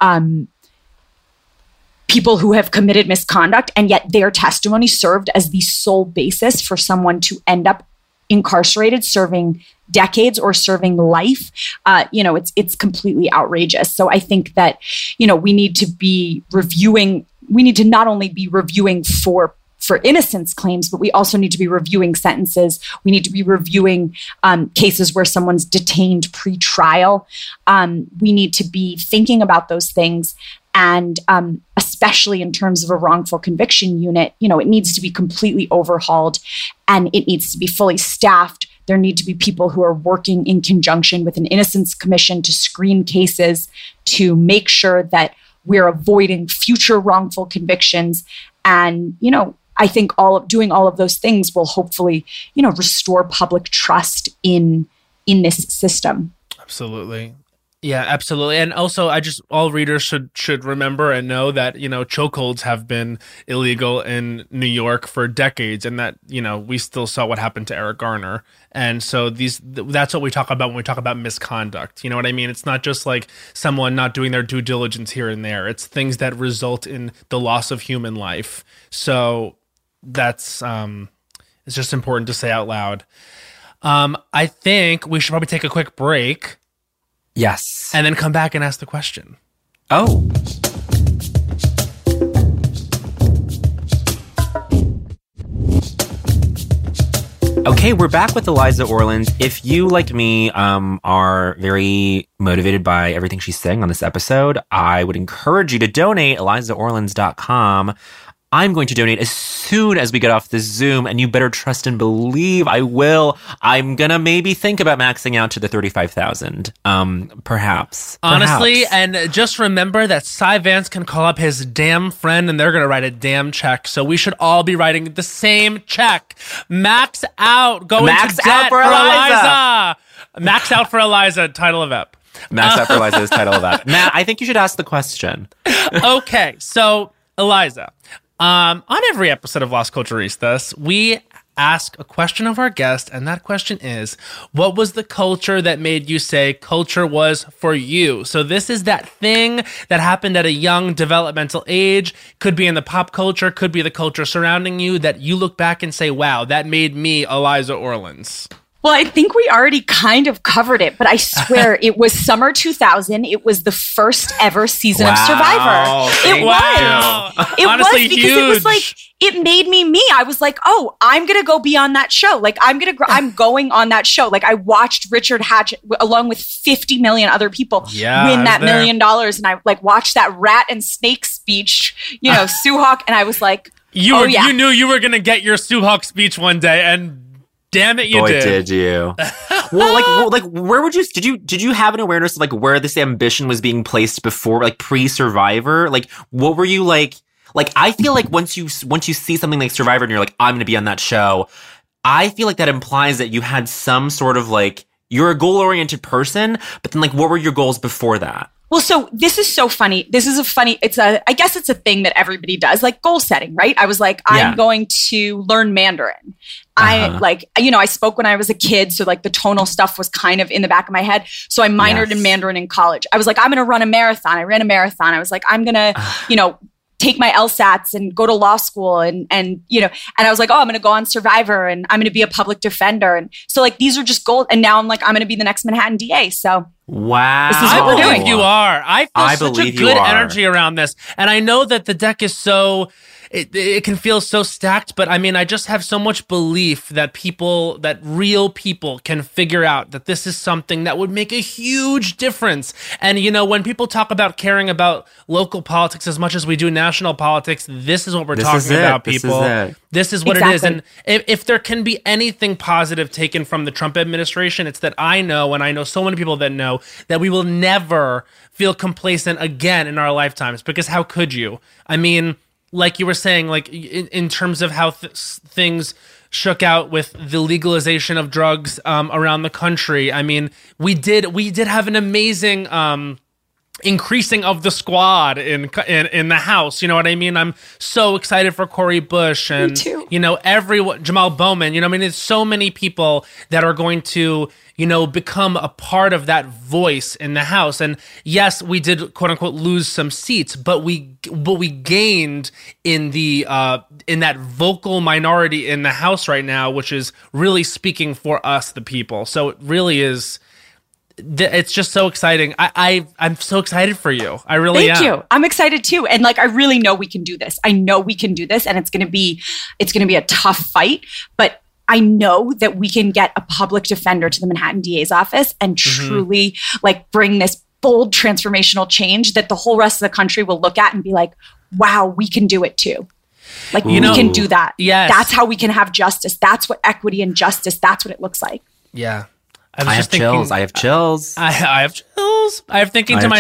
people who have committed misconduct, and yet their testimony served as the sole basis for someone to end up incarcerated, serving decades or serving life. It's completely outrageous. So I think that, we need to be reviewing. We need to not only be reviewing for innocence claims, but we also need to be reviewing sentences. We need to be reviewing cases where someone's detained pre-trial. We need to be thinking about those things. And especially in terms of a wrongful conviction unit, it needs to be completely overhauled and it needs to be fully staffed. There need to be people who are working in conjunction with an innocence commission to screen cases, to make sure that we're avoiding future wrongful convictions. And, I think doing all of those things will hopefully, restore public trust in this system. Absolutely. Yeah, absolutely. And also, all readers should remember and know that, chokeholds have been illegal in New York for decades, and that, we still saw what happened to Eric Garner. And so that's what we talk about when we talk about misconduct. You know what I mean? It's not just like someone not doing their due diligence here and there. It's things that result in the loss of human life. So that's it's just important to say out loud. I think we should probably take a quick break. Yes. And then come back and ask the question. Oh. Okay, we're back with Eliza Orlins. If you, like me, are very motivated by everything she's saying on this episode, I would encourage you to donate, ElizaOrlins.com. I'm going to donate as soon as we get off this Zoom, and you better trust and believe I will. I'm going to maybe think about maxing out to the 35,000. Perhaps. Honestly, and just remember that Cy Vance can call up his damn friend and they're going to write a damn check. So we should all be writing the same check. Max out. Go Max into debt out for Eliza. Max out for Eliza. Title of ep. Max out for Eliza is title of ep. Matt, I think you should ask the question. Okay. So, Eliza. On every episode of Las Culturistas, we ask a question of our guest, and that question is, what was the culture that made you say culture was for you? So this is that thing that happened at a young developmental age, could be in the pop culture, could be the culture surrounding you, that you look back and say, wow, that made me Eliza Orlins. Well, I think we already kind of covered it, but I swear it was summer 2000. It was the first ever season of Survivor. It was. It Honestly, was because huge. It was like, it made me me. I was like, oh, I'm going to go be on that show. Like, I'm going on that show. Like, I watched Richard Hatch along with 50 million other people win that $1 million. And I watched that rat and snake speech, Sue Hawk. And I was like, you knew you were going to get your Sue Hawk speech one day, and damn it, you did you? Well, where would you did you have an awareness of where this ambition was being placed before, pre-Survivor? What were you like? I feel like once you see something like Survivor and you're like, I'm going to be on that show, I feel like that implies that you had some sort of you're a goal-oriented person, but then what were your goals before that? Well, so this is so funny. I guess it's a thing that everybody does, goal setting, right? I was like, I'm going to learn Mandarin. I spoke when I was a kid. So the tonal stuff was kind of in the back of my head. So I minored in Mandarin in college. I was like, I'm going to run a marathon. I ran a marathon. I was like, I'm going to, take my LSATs and go to law school and I was like, oh, I'm going to go on Survivor and I'm going to be a public defender. And so like, these are just goals. And now I'm like, I'm going to be the next Manhattan DA. So wow. This is what we're doing. You are. I feel such a good energy around this. And I know that the deck is so, it can feel so stacked, but I mean, I just have so much belief that real people can figure out that this is something that would make a huge difference. And, when people talk about caring about local politics as much as we do national politics, this is what we're talking about, people. This is what it is. And if there can be anything positive taken from the Trump administration, it's that I know, and I know so many people that know, that we will never feel complacent again in our lifetimes, because how could you? I mean, like you were saying, like in terms of how things shook out with the legalization of drugs around the country. I mean, we did have an amazing increasing of the squad in the House. You know what I mean? I'm so excited for Cori Bush and everyone, Jamal Bowman. I mean, it's so many people that are going to become a part of that voice in the House. And yes, we did quote unquote lose some seats, but we gained in in that vocal minority in the House right now, which is really speaking for us, the people. So it really is. It's just so exciting. I'm so excited for you. I really am. Thank you. I'm excited too. And like, I really know we can do this. I know we can do this, and it's going to be a tough fight, but I know that we can get a public defender to the Manhattan DA's office and truly like bring this bold transformational change that the whole rest of the country will look at and be like, wow, we can do it too. Like we can do that. Yes. That's how we can have justice. That's what equity and justice, that's what it looks like. Yeah. I have chills. I have chills. I have chills. I was thinking to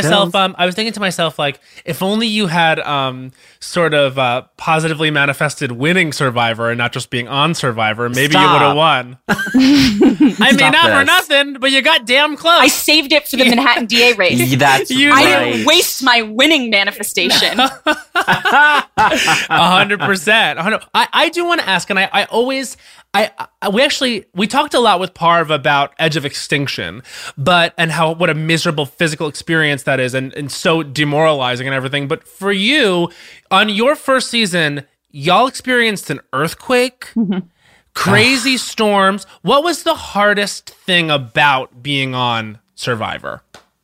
myself, like, if only you had sort of positively manifested winning Survivor and not just being on Survivor, maybe you would have won. I mean, not for nothing, but you got damn close. I saved it for the Manhattan DA race. That's right. I didn't waste my winning manifestation. 100%. I do want to ask, and I always... we talked a lot with Parv about Edge of Extinction, what a miserable physical experience that is, and so demoralizing and everything. But for you, on your first season, y'all experienced an earthquake, crazy storms. What was the hardest thing about being on Survivor?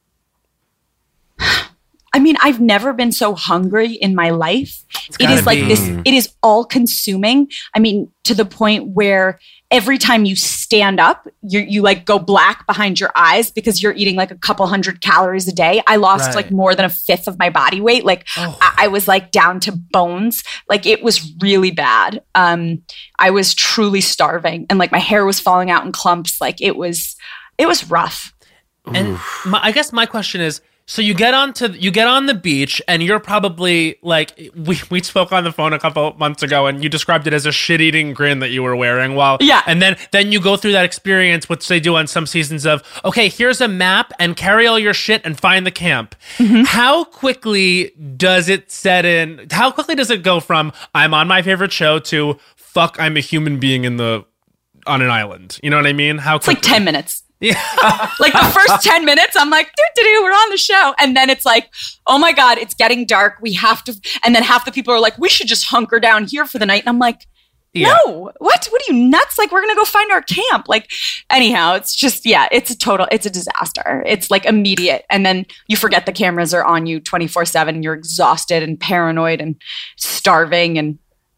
I mean, I've never been so hungry in my life. It is like this, it is all consuming. I mean, to the point where every time you stand up, you like go black behind your eyes because you're eating like a couple hundred calories a day. I lost like more than a fifth of my body weight. Like I was like down to bones. Like it was really bad. I was truly starving and like my hair was falling out in clumps. Like it was rough. And I guess my question is, so you get on the beach and you're probably like, we spoke on the phone a couple months ago and you described it as a shit-eating grin that you were wearing and then you go through that experience, which they do on some seasons of, okay, here's a map and carry all your shit and find the camp. How quickly does it set in? How quickly does it go from I'm on my favorite show to fuck, I'm a human being on an island? You know what I mean? How quickly? It's like 10 minutes. Yeah. Like the first 10 minutes, I'm like, we're on the show. And then it's like, oh my God, it's getting dark. We have to. And then half the people are like, we should just hunker down here for the night. And I'm like, no, what are you nuts? Like, we're going to go find our camp. Like, anyhow, it's just, it's a disaster. It's like immediate. And then you forget the cameras are on you 24/7 and you're exhausted and paranoid and starving and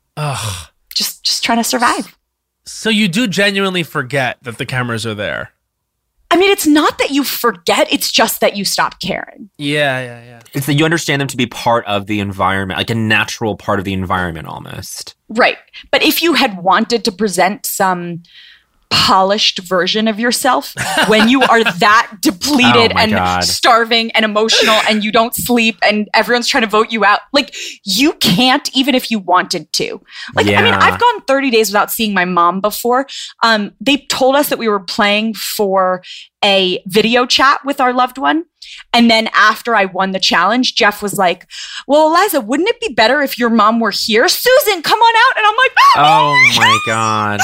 just trying to survive. So you do genuinely forget that the cameras are there. I mean, it's not that you forget, it's just that you stop caring. Yeah. It's that you understand them to be part of the environment, like a natural part of the environment almost. Right. But if you had wanted to present some polished version of yourself when you are that depleted starving and emotional and you don't sleep and everyone's trying to vote you out, like you can't even if you wanted to. Like, I mean, I've gone 30 days without seeing my mom before. They told us that we were playing for a video chat with our loved one. And then after I won the challenge, Jeff was like, well, Eliza, wouldn't it be better if your mom were here? Susan, come on out. And I'm like, oh my God.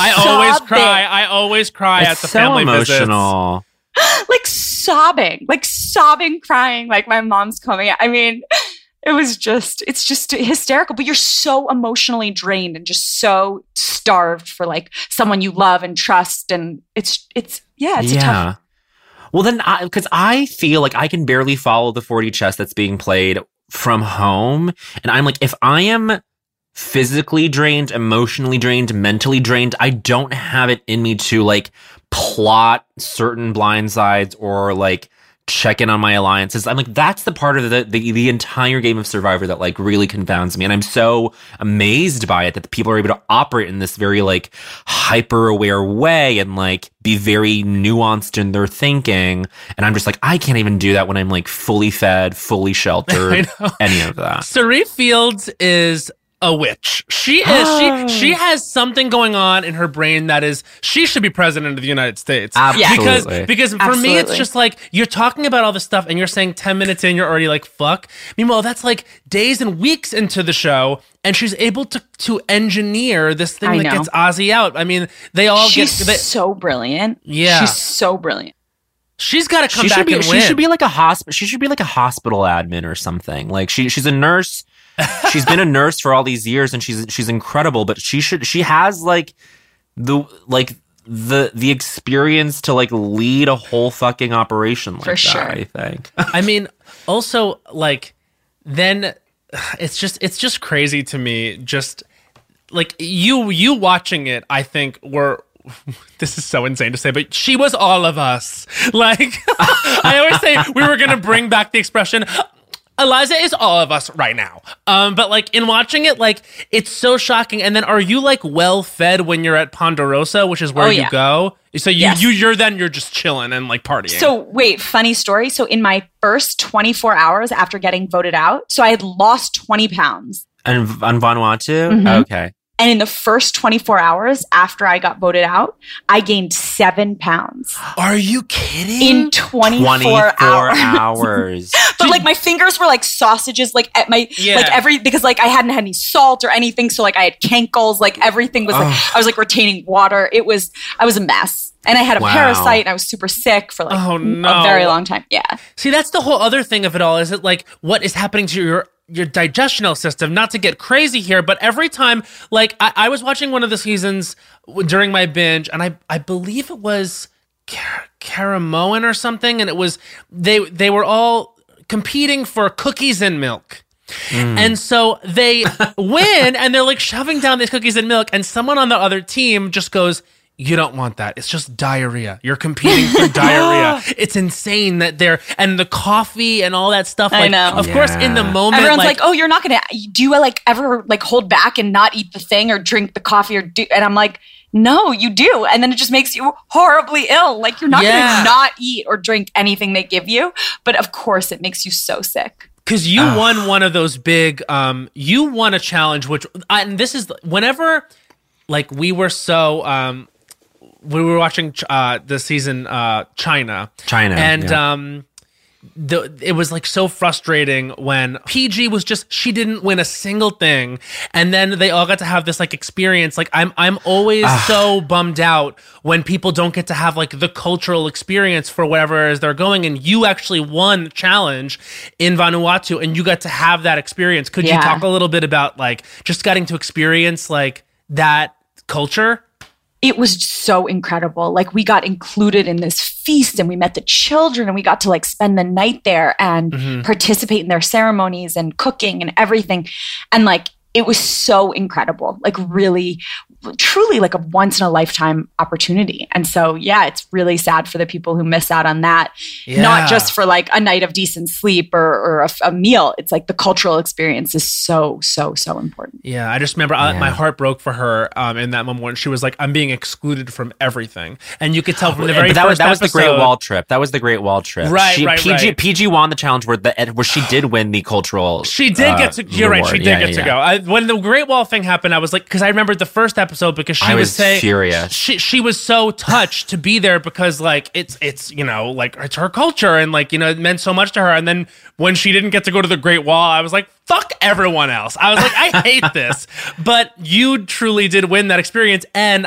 I always cry at the family emotional visits. Like sobbing, crying, like my mom's coming out. I mean, it's just hysterical, but you're so emotionally drained and just so starved for like someone you love and trust. And it's a tough. Well, then, because I feel like I can barely follow the 4D chess that's being played from home. And I'm like, if I am physically drained, emotionally drained, mentally drained, I don't have it in me to like plot certain blind sides or like check in on my alliances. I'm like, that's the part of the entire game of Survivor that like really confounds me. And I'm so amazed by it that the people are able to operate in this very like hyper aware way and like be very nuanced in their thinking. And I'm just like, I can't even do that when I'm like fully fed, fully sheltered, any of that. Cirie Fields is a witch. She has something going on in her brain that is, she should be president of the United States. Absolutely. Because for me, it's just like, you're talking about all this stuff and you're saying 10 minutes in, you're already like, fuck. Meanwhile, that's like days and weeks into the show. And she's able to engineer this thing that gets Ozzy out. I mean, she's so brilliant. Yeah. She's so brilliant. She's got to come back and win. She should be like a hospital. She should be like a hospital admin or something. Like she's a nurse. She's been a nurse for all these years, and she's incredible. But she has like the experience to like lead a whole fucking operation like for sure. that. I think. I mean, also like then it's just crazy to me. Just like you watching it, I think this is so insane to say, but she was all of us. Like I always say, we were gonna bring back the expression, Eliza is all of us right now. But like in watching it, like it's so shocking. And then are you like well fed when you're at Ponderosa, which is where you go? So you're just chilling and like partying. So wait, funny story. So in my first 24 hours after getting voted out, so I had lost 20 pounds. And on Vanuatu? Mm-hmm. Okay. And in the first 24 hours after I got voted out, I gained 7 pounds. Are you kidding? In 24 hours. But like my fingers were like sausages, like at my, because like I hadn't had any salt or anything. So like I had cankles, like everything was like, I was like retaining water. I was a mess. And I had a parasite and I was super sick for like a very long time. Yeah. See, that's the whole other thing of it all. Is it like what is happening to your digestional system? Not to get crazy here, but every time, like I was watching one of the seasons during my binge, and I believe it was Caramoan or something, and it was they were all competing for cookies and milk. And so they win, and they're like shoving down these cookies and milk, and someone on the other team just goes, "You don't want that. It's just diarrhea. You're competing for diarrhea." It's insane that and the coffee and all that stuff. Like, I know. Of course, in the moment, everyone's like, "Oh, you're not gonna. Do you like ever like hold back and not eat the thing or drink the coffee or do?" And I'm like, "No, you do." And then it just makes you horribly ill. Like you're not gonna not eat or drink anything they give you, but of course, it makes you so sick. Because you won one of those big. You won a challenge, and this is whenever, like we were so. We were watching the season China, and it was like so frustrating when PG was she didn't win a single thing, and then they all got to have this like experience. Like I'm always so bummed out when people don't get to have like the cultural experience for whatever it is they're going. And you actually won the challenge in Vanuatu, and you got to have that experience. Could you talk a little bit about like just getting to experience like that culture? It was so incredible. Like we got included in this feast and we met the children and we got to like spend the night there and participate in their ceremonies and cooking and everything. And like, it was so incredible, like really, truly like a once in a lifetime opportunity. And so, yeah, it's really sad for the people who miss out on that. Yeah. Not just for like a night of decent sleep or a meal. It's like the cultural experience is so, so, so important. Yeah. I just remember my heart broke for her in that moment when she was like, I'm being excluded from everything. And you could tell from the very first episode. That was the Great Wall Trip. That was the Great Wall Trip. Right. PG won the challenge where she did win the cultural. She did get to. You're right. She did get to go. When the Great Wall thing happened, I was like, because I remembered the first episode because she was saying furious. She was so touched to be there because like it's you know like it's her culture and like you know it meant so much to her. And then when she didn't get to go to the Great Wall, I was like, fuck everyone else. I was like, I hate this. But you truly did win that experience, and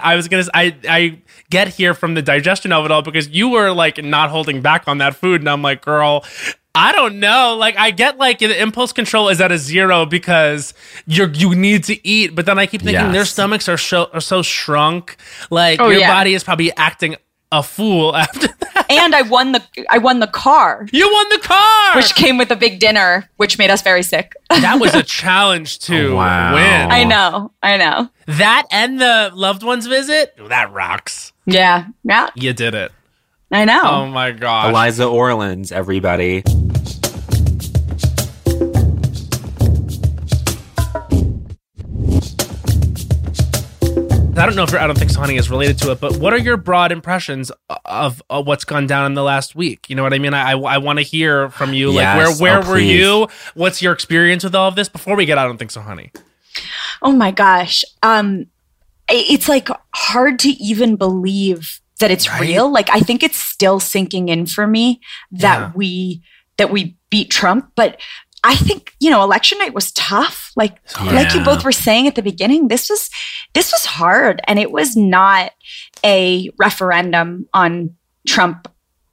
I get here from the digestion of it all because you were like not holding back on that food, and I'm like, girl. I don't know. Like, I get like the impulse control is at a 0 because you need to eat, but then I keep thinking their stomachs are so shrunk. Like your body is probably acting a fool after that. And I won the car. You won the car, which came with a big dinner, which made us very sick. That was a challenge to win. I know. That and the loved ones visit. That rocks. Yeah. You did it. I know. Oh my gosh. Eliza Orlins, everybody. I don't know if I don't think so, honey, is related to it, but what are your broad impressions of what's gone down in the last week? You know what I mean? I want to hear from you. Yes. Like, where were you? What's your experience with all of this before we get I don't think so, honey? Oh my gosh. It's like hard to even believe that it's real. Like, I think it's still sinking in for me that we beat Trump, but I think, election night was tough. Like you both were saying at the beginning, this was hard, and it was not a referendum on Trump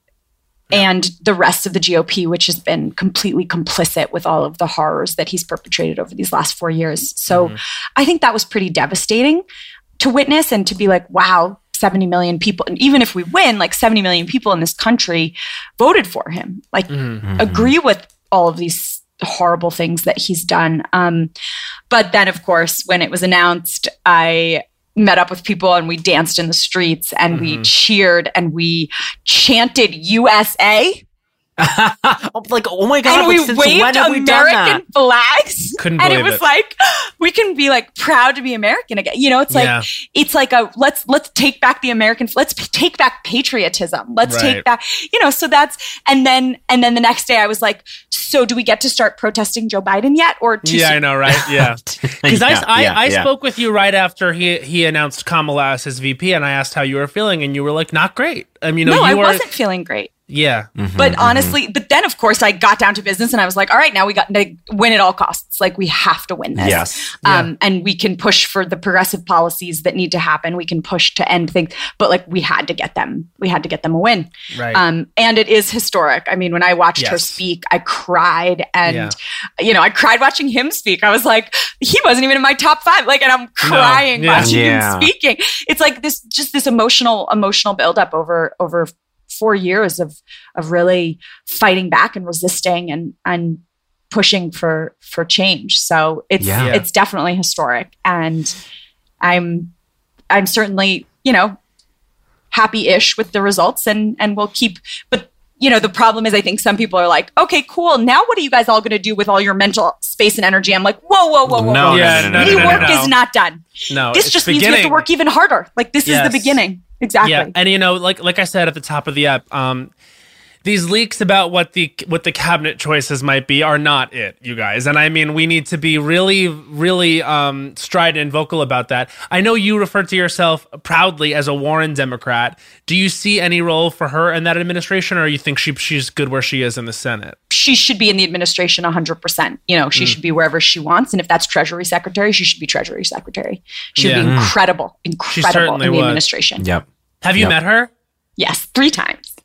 and the rest of the GOP, which has been completely complicit with all of the horrors that he's perpetrated over these last 4 years. So I think that was pretty devastating to witness and to be like, wow, 70 million people. And even if we win, like 70 million people in this country voted for him, like agree with all of these horrible things that he's done. But then, of course, when it was announced, I met up with people and we danced in the streets and we cheered and we chanted USA. Like, oh my God. And we waved American flags. Couldn't believe it. And it was like, we can be like proud to be American again. It's like, it's like let's take back let's take back patriotism. Let's take back, so that's, and then the next day I was like, so do we get to start protesting Joe Biden yet? Or I know, right? Yeah. Because I spoke with you right after he announced Kamala as his VP, and I asked how you were feeling, and you were like, not great. I wasn't feeling great. Yeah. But honestly, but then of course I got down to business and I was like, all right, now we got to win at all costs. Like, we have to win this. Yes. And we can push for the progressive policies that need to happen. We can push to end things, but like we had to get them a win. Right. And it is historic. I mean, when I watched her speak, I cried and, I cried watching him speak. I was like, he wasn't even in my top 5. Like, and I'm crying watching him speaking. It's like this emotional buildup over 4 years of really fighting back and resisting and pushing for change. So it's definitely historic, and I'm certainly happy-ish with the results, and we'll keep. But the problem is, I think some people are like, okay, cool. Now what are you guys all going to do with all your mental space and energy? I'm like, whoa. No. The work is not done. No, this just means we have to work even harder. Like, this is the beginning. Exactly. Yeah. And like I said at the top of the app, these leaks about what the cabinet choices might be are not it, you guys. And I mean, we need to be really, really strident and vocal about that. I know you refer to yourself proudly as a Warren Democrat. Do you see any role for her in that administration, or you think she's good where she is in the Senate? She should be in the administration 100%. She should be wherever she wants. And if that's Treasury Secretary, she should be Treasury Secretary. She would be incredible in the administration. Yep. Have you met her? Yes, 3 times.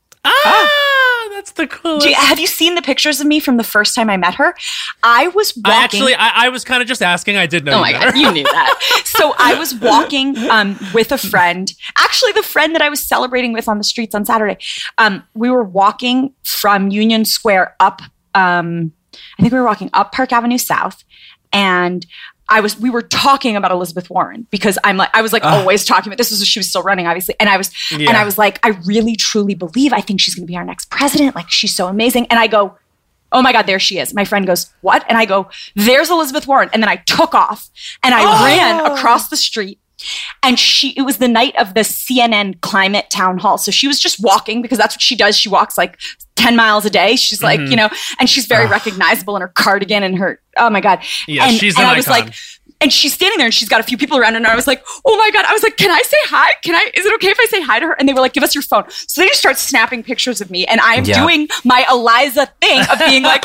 That's the coolest. Have you seen the pictures of me from the first time I met her? I was walking. I was kind of just asking. I did know. Oh my God, you knew that. So I was walking with a friend. Actually, the friend that I was celebrating with on the streets on Saturday. We were walking from Union Square up. I think we were walking up Park Avenue South, and we were talking about Elizabeth Warren because I was always talking about this. She was still running, obviously. And I was like, I really truly believe, I think she's going to be our next president. Like, she's so amazing. And I go, oh my God, there she is. My friend goes, what? And I go, there's Elizabeth Warren. And then I took off and I ran across the street. And it was the night of the CNN climate town hall. So she was just walking because that's what she does. She walks like 10 miles a day. She's like, and she's very recognizable in her cardigan and her, oh my God. Yeah, she's an icon. I was like, and she's standing there and she's got a few people around her. And I was like, oh my God. I was like, can I say hi? Is it okay if I say hi to her? And they were like, give us your phone. So they just start snapping pictures of me. And I'm doing my Eliza thing of being like,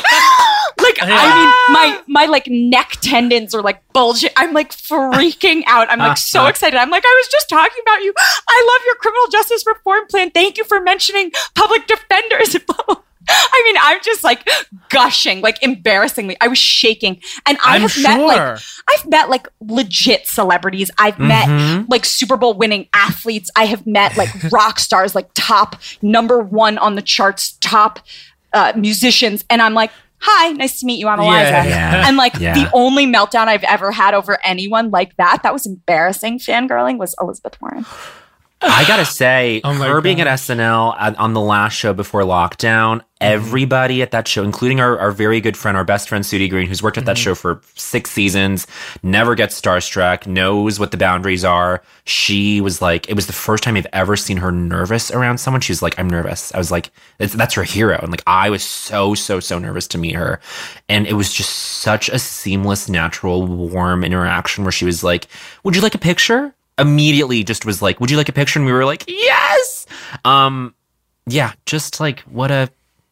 I mean, my like neck tendons are like bulging. I'm like freaking out. I'm like so excited. I'm like, I was just talking about you. I love your criminal justice reform plan. Thank you for mentioning public defenders. I mean, I'm just like gushing, like embarrassingly. I was shaking. And I've met like legit celebrities. I've met like Super Bowl winning athletes. I have met like rock stars, like top #1 on the charts, top musicians. And I'm like, hi, nice to meet you. I'm Eliza. And like the only meltdown I've ever had over anyone like that was embarrassing fangirling, was Elizabeth Warren. I gotta say, her being at SNL on the last show before lockdown, everybody at that show, including our very good friend, our best friend, Sudie Green, who's worked at that show for 6 seasons, never gets starstruck, knows what the boundaries are. She was like, it was the first time I've ever seen her nervous around someone. She was like, I'm nervous. I was like, that's her hero. And like, I was so nervous to meet her. And it was just such a seamless, natural, warm interaction where she was like, would you like a picture? Immediately just was like, would you like a picture? And we were like, yes. Yeah, just like what a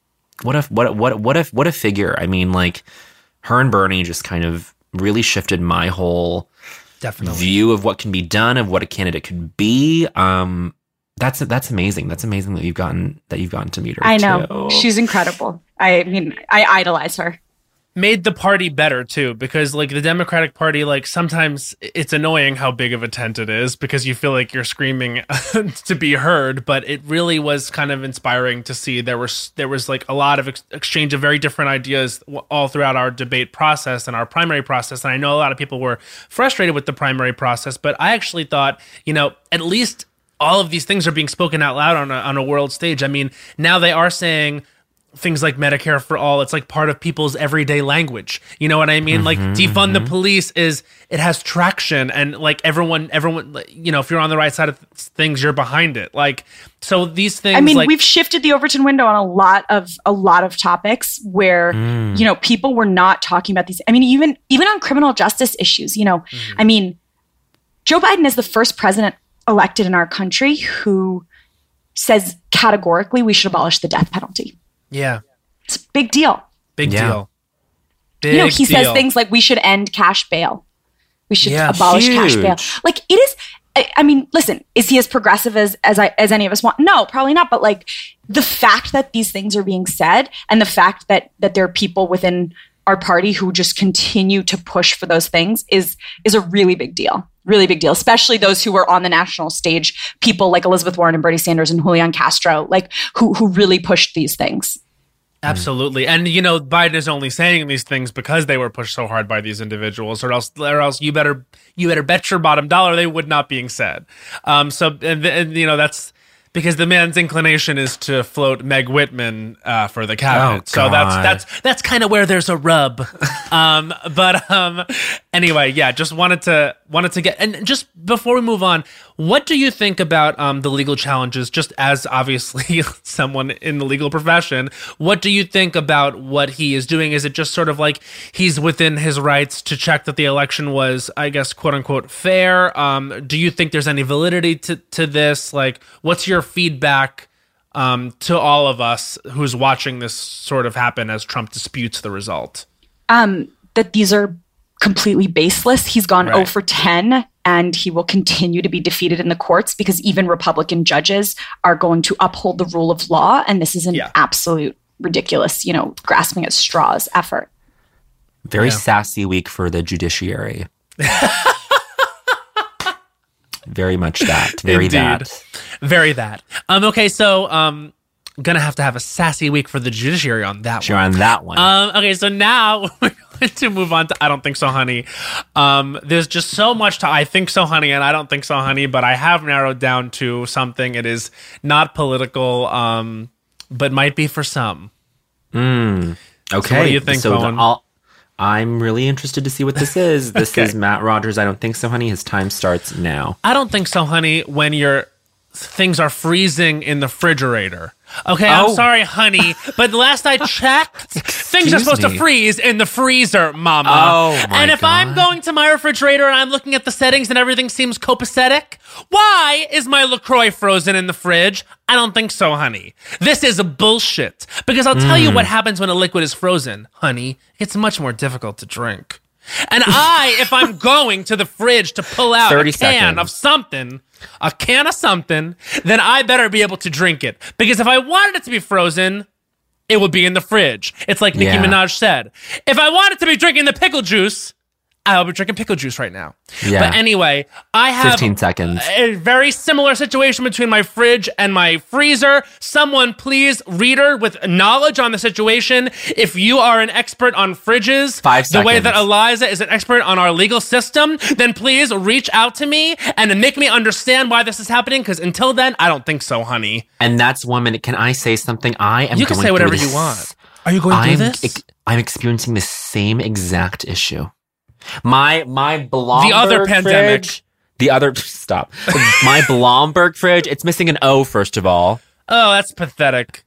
figure. I mean, like, her and Bernie just kind of really shifted my whole view of what can be done, of what a candidate could be. That's amazing. That's amazing that you've gotten to meet her. I know. Too. She's incredible. I mean, I idolize her. Made the party better too, because like the Democratic Party, like sometimes it's annoying how big of a tent it is because you feel like you're screaming to be heard, but it really was kind of inspiring to see there was like a lot of exchange of very different ideas all throughout our debate process and our primary process. And I know a lot of people were frustrated with the primary process, but I actually thought, at least all of these things are being spoken out loud on a world stage. I mean, now they are saying things like Medicare for all, it's like part of people's everyday language. You know what I mean? Like defund the police it has traction, and like everyone, if you're on the right side of things, you're behind it. Like, so these things, I mean, we've shifted the Overton window on a lot of topics where, people were not talking about these. I mean, even on criminal justice issues, I mean, Joe Biden is the first president elected in our country who says categorically we should abolish the death penalty. Yeah. It's a big deal. Big deal. He says things like we should end cash bail. We should abolish cash bail. Like, it is, I mean, listen, is he as progressive as any of us want? No, probably not. But like, the fact that these things are being said, and the fact that there are people within our party who just continue to push for those things is a really big deal. Really big deal, especially those who were on the national stage, people like Elizabeth Warren and Bernie Sanders and Julian Castro, like who really pushed these things. Absolutely. And, Biden is only saying these things because they were pushed so hard by these individuals, or else you better bet your bottom dollar they would not being said. That's because the man's inclination is to float Meg Whitman for the cabinet. So that's kind of where there's a rub. Anyway, yeah, just wanted to get, and just before we move on, what do you think about the legal challenges? Just as obviously someone in the legal profession, what do you think about what he is doing? Is it just sort of like he's within his rights to check that the election was, I guess, quote unquote, fair? Do you think there's any validity to this? Like, what's your feedback to all of us who's watching this sort of happen as Trump disputes the result? That these are completely baseless. He's gone 0 for 10, and he will continue to be defeated in the courts because even Republican judges are going to uphold the rule of law. And this is an absolute ridiculous, grasping at straws effort. Very sassy week for the judiciary. Very much that. Very Indeed. that. Very that. Okay, so gonna have to have a sassy week for the judiciary on that sure, one. On that one. Okay, so now we're going to move on to I Don't Think So, Honey. There's just so much to I Think So, Honey, and I Don't Think So, Honey, but I have narrowed down to something. It is not political, but might be for some. Okay. So what do you think, Bowen? I'm really interested to see what this is. This is Matt Rogers. I Don't Think So, Honey. His time starts now. I don't think so, honey, when things are freezing in the refrigerator. Okay, I'm sorry, honey, but last I checked, things are supposed to freeze in the freezer, mama. Oh, my And if God. I'm going to my refrigerator and I'm looking at the settings and everything seems copacetic, why is my LaCroix frozen in the fridge? I don't think so, honey. This is bullshit. Because I'll tell you what happens when a liquid is frozen, honey. It's much more difficult to drink. And if I'm going to the fridge to pull out a can of something, then I better be able to drink it. Because if I wanted it to be frozen, it would be in the fridge. It's like Nicki Minaj said, if I wanted to be drinking the pickle juice, I'll be drinking pickle juice right now. Yeah. But anyway, I have 15 seconds. A very similar situation between my fridge and my freezer. Someone, please, reader with knowledge on the situation. If you are an expert on fridges, 5 seconds. The way that Eliza is an expert on our legal system, then please reach out to me and make me understand why this is happening. Because until then, I don't think so, honey. And that's 1 minute. Can I say something? You can say whatever you want. Are you going through this? I'm experiencing the same exact issue. My Blomberg the other pandemic. Stop. My Blomberg fridge, it's missing an O, first of all. Oh, that's pathetic.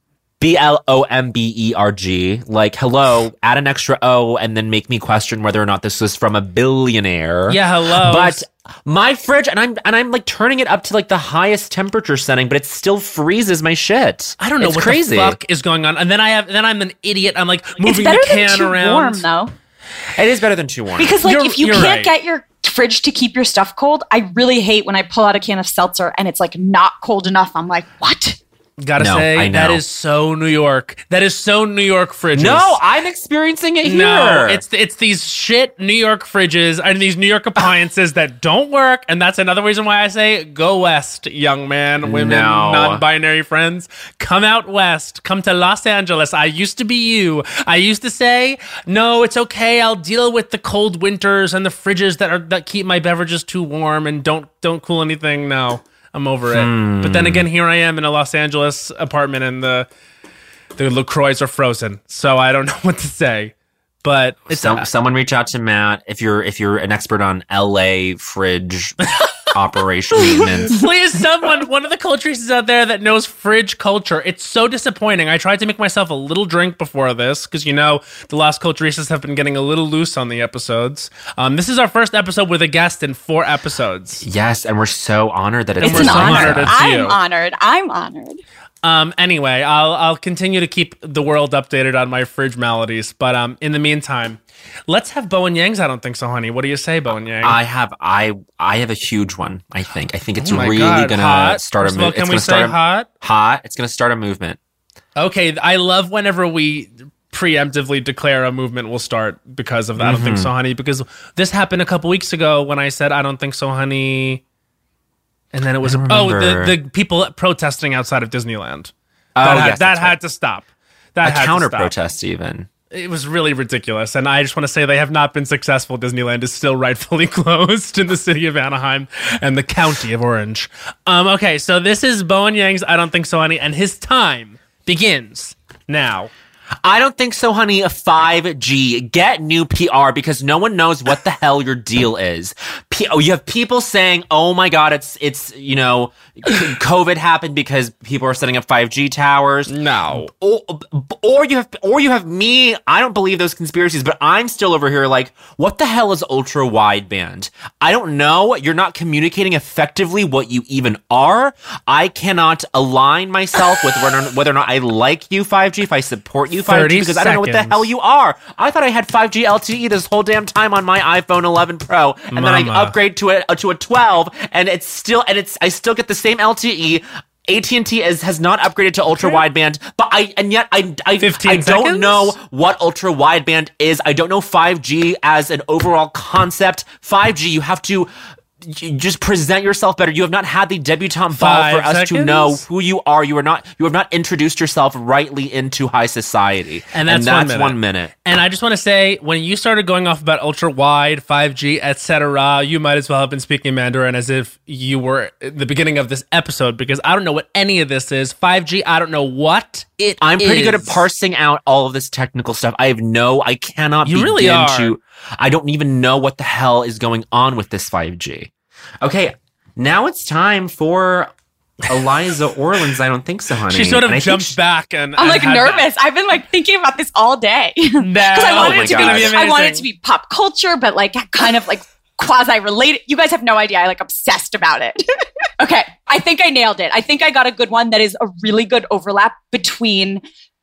Blomberg. Like, hello, add an extra O and then make me question whether or not this was from a billionaire. Yeah, hello. But my fridge, and I'm like turning it up to like the highest temperature setting, but it still freezes my shit. I don't know what the fuck is going on. And then I'm an idiot. I'm like moving the can around. It's better than too warm, though. It is better than too warm. Because like if you can't get your fridge to keep your stuff cold, I really hate when I pull out a can of seltzer and it's like not cold enough. I'm like, what? Gotta say, that is so New York. That is so New York fridges. No, I'm experiencing it here. No, it's these shit New York fridges and these New York appliances that don't work. And that's another reason why I say, go west, young man, women, non-binary friends. Come out west. Come to Los Angeles. I used to be you. I used to say, no, it's okay. I'll deal with the cold winters and the fridges that keep my beverages too warm and don't cool anything. No. I'm over it. But then again, here I am in a Los Angeles apartment and the LaCroix are frozen. So I don't know what to say. But it's someone reach out to Matt if you're an expert on LA fridge operation maintenance. Please, one of the cultures out there that knows fridge culture. It's so disappointing. I tried to make myself a little drink before this because, the last culturistas have been getting a little loose on the episodes. This is our first episode with a guest in 4 episodes. Yes, and we're so honored that it's an honor. I'm honored. Anyway, I'll continue to keep the world updated on my fridge maladies. But in the meantime, let's have Bowen Yang's I Don't Think So, Honey. What do you say, Bowen Yang? I have a huge one, I think. I think it's really going to start a movement. Can we say hot? Hot. It's going to start a movement. Okay, I love whenever we preemptively declare a movement will start because of I Don't Think So, Honey. Because this happened a couple weeks ago when I said I don't think so, honey. And then it was the people protesting outside of Disneyland. That had to stop. A counter protest, even. It was really ridiculous, and I just want to say they have not been successful. Disneyland is still rightfully closed in the city of Anaheim and the county of Orange. Okay, so this is Bowen Yang's I Don't Think So, Honey, and his time begins now. I don't think so, honey. 5G. Get new PR because no one knows what the hell your deal is. You have people saying, "Oh my God, it's COVID happened because people are setting up 5G towers." No. Or you have me. I don't believe those conspiracies, but I'm still over here like, what the hell is ultra wideband? I don't know. You're not communicating effectively what you even are. I cannot align myself with whether or not I like you 5G, if I support you 5G, because I don't know what the hell you are. I thought I had 5G LTE this whole damn time on my iPhone 11 Pro, and then I upgrade to a 12, and I still get the same LTE. AT&T has not upgraded to ultra wideband, but I don't know what ultra wideband is. I don't know 5G as an overall concept. 5G, you have to just present yourself better. You have not had the debutante ball for us to know who you are. You have not introduced yourself rightly into high society. And that's 1 minute. And I just want to say, when you started going off about ultra wide, 5G, etc., you might as well have been speaking Mandarin as if you were at the beginning of this episode, because I don't know what any of this is. 5G, I don't know what it I'm pretty good at parsing out all of this technical stuff. I cannot begin to. I don't even know what the hell is going on with this 5G. Okay, now it's time for Eliza Orland's I Don't Think So, Honey. She sort of jumped back and I'm like nervous. I've been like thinking about this all day. Because I wanted it to be pop culture, but like kind of like quasi-related. You guys have no idea. I like obsessed about it. Okay, I think I nailed it. I think I got a good one that is a really good overlap between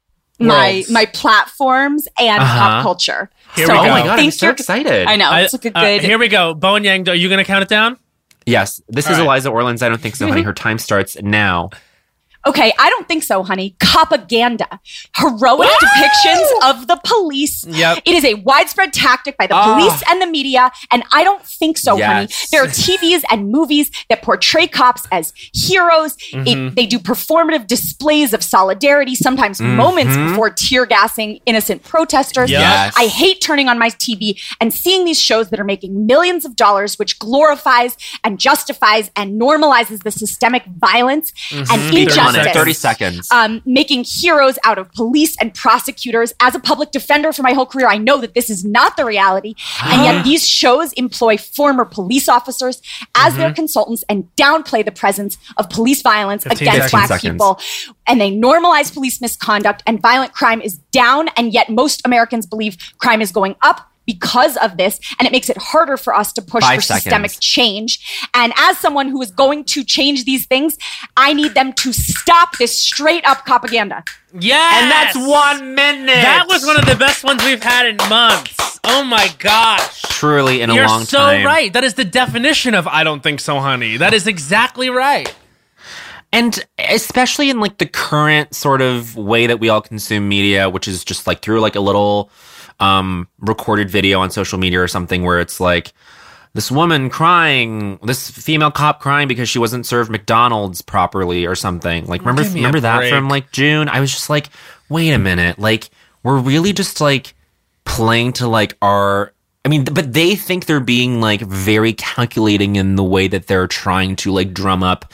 my platforms and pop culture. Here we go. Oh my God, I'm so excited. I know. It's like a good... Here we go. Bowen Yang, are you going to count it down? Yes. This is Eliza Orland's I Don't Think So, Honey. Her time starts now. Okay, I don't think so, honey. Propaganda. Heroic depictions of the police. Yep. It is a widespread tactic by the police and the media, and I don't think so, honey. There are TVs and movies that portray cops as heroes. They do performative displays of solidarity, sometimes moments before tear gassing innocent protesters. Yes. I hate turning on my TV and seeing these shows that are making millions of dollars, which glorifies and justifies and normalizes the systemic violence and injustice. 30 seconds. Making heroes out of police and prosecutors. As a public defender for my whole career, I know that this is not the reality. And yet these shows employ former police officers as their consultants and downplay the presence of police violence against Black people. And they normalize police misconduct, and violent crime is down. And yet most Americans believe crime is going up because of this, and it makes it harder for us to push for systemic change. And as someone who is going to change these things, I need them to stop this straight up propaganda. Yes! And that's 1 minute. That was one of the best ones we've had in months. Oh my gosh. Truly in a long You're so time. right. That is the definition of I don't think so, honey. That is exactly right. And especially in like the current sort of way that we all consume media, which is just like through like a little recorded video on social media or something, where it's like this woman crying, this female cop crying because she wasn't served McDonald's properly or something. Like, remember that from like June? I was just like, wait a minute. Like, we're really just like playing to like but they think they're being like very calculating in the way that they're trying to like drum up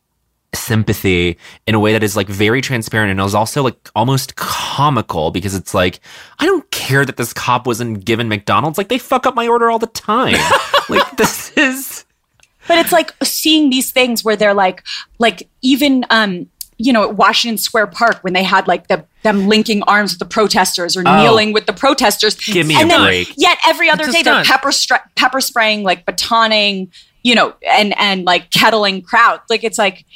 sympathy in a way that is like very transparent, and it was also like almost comical, because it's like, I don't care that this cop wasn't given McDonald's. Like, they fuck up my order all the time. Like, this is... But it's like seeing these things where they're like even at Washington Square Park, when they had like them linking arms with the protesters or kneeling with the protesters. Give me a break. Yet every other day they're pepper spraying, like batoning, and like kettling crowds. Like, it's like,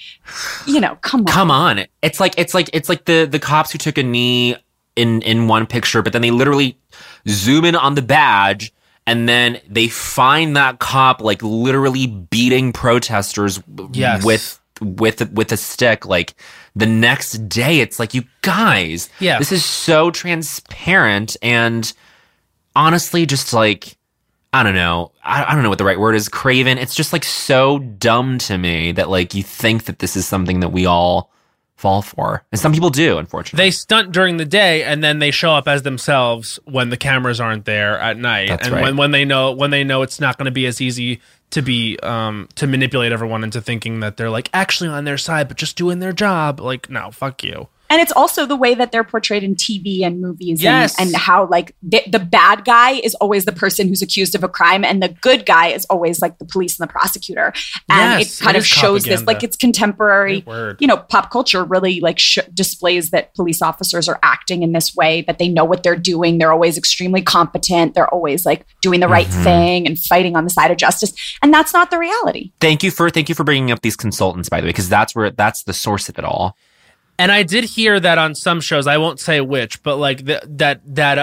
come on. It's like the cops who took a knee in one picture, but then they literally zoom in on the badge, and then they find that cop like literally beating protesters with a stick. Like, the next day, it's like, you guys, this is so transparent, and honestly, just like, I don't know. I don't know what the right word is. Craven. It's just like so dumb to me that like you think that this is something that we all fall for. And some people do, unfortunately. They stunt during the day, and then they show up as themselves when the cameras aren't there at night. That's and right. when they know it's not going to be as easy to be to manipulate everyone into thinking that they're like actually on their side but just doing their job. Like, no, fuck you. And it's also the way that they're portrayed in TV and movies, yes. and how like the bad guy is always the person who's accused of a crime, and the good guy is always like the police and the prosecutor. And it kind of shows this, like, it's contemporary, pop culture really like displays that police officers are acting in this way, that they know what they're doing. They're always extremely competent. They're always like doing the right thing and fighting on the side of justice. And that's not the reality. Thank you for bringing up these consultants, by the way, because that's the source of it all. And I did hear that on some shows, I won't say which, but like that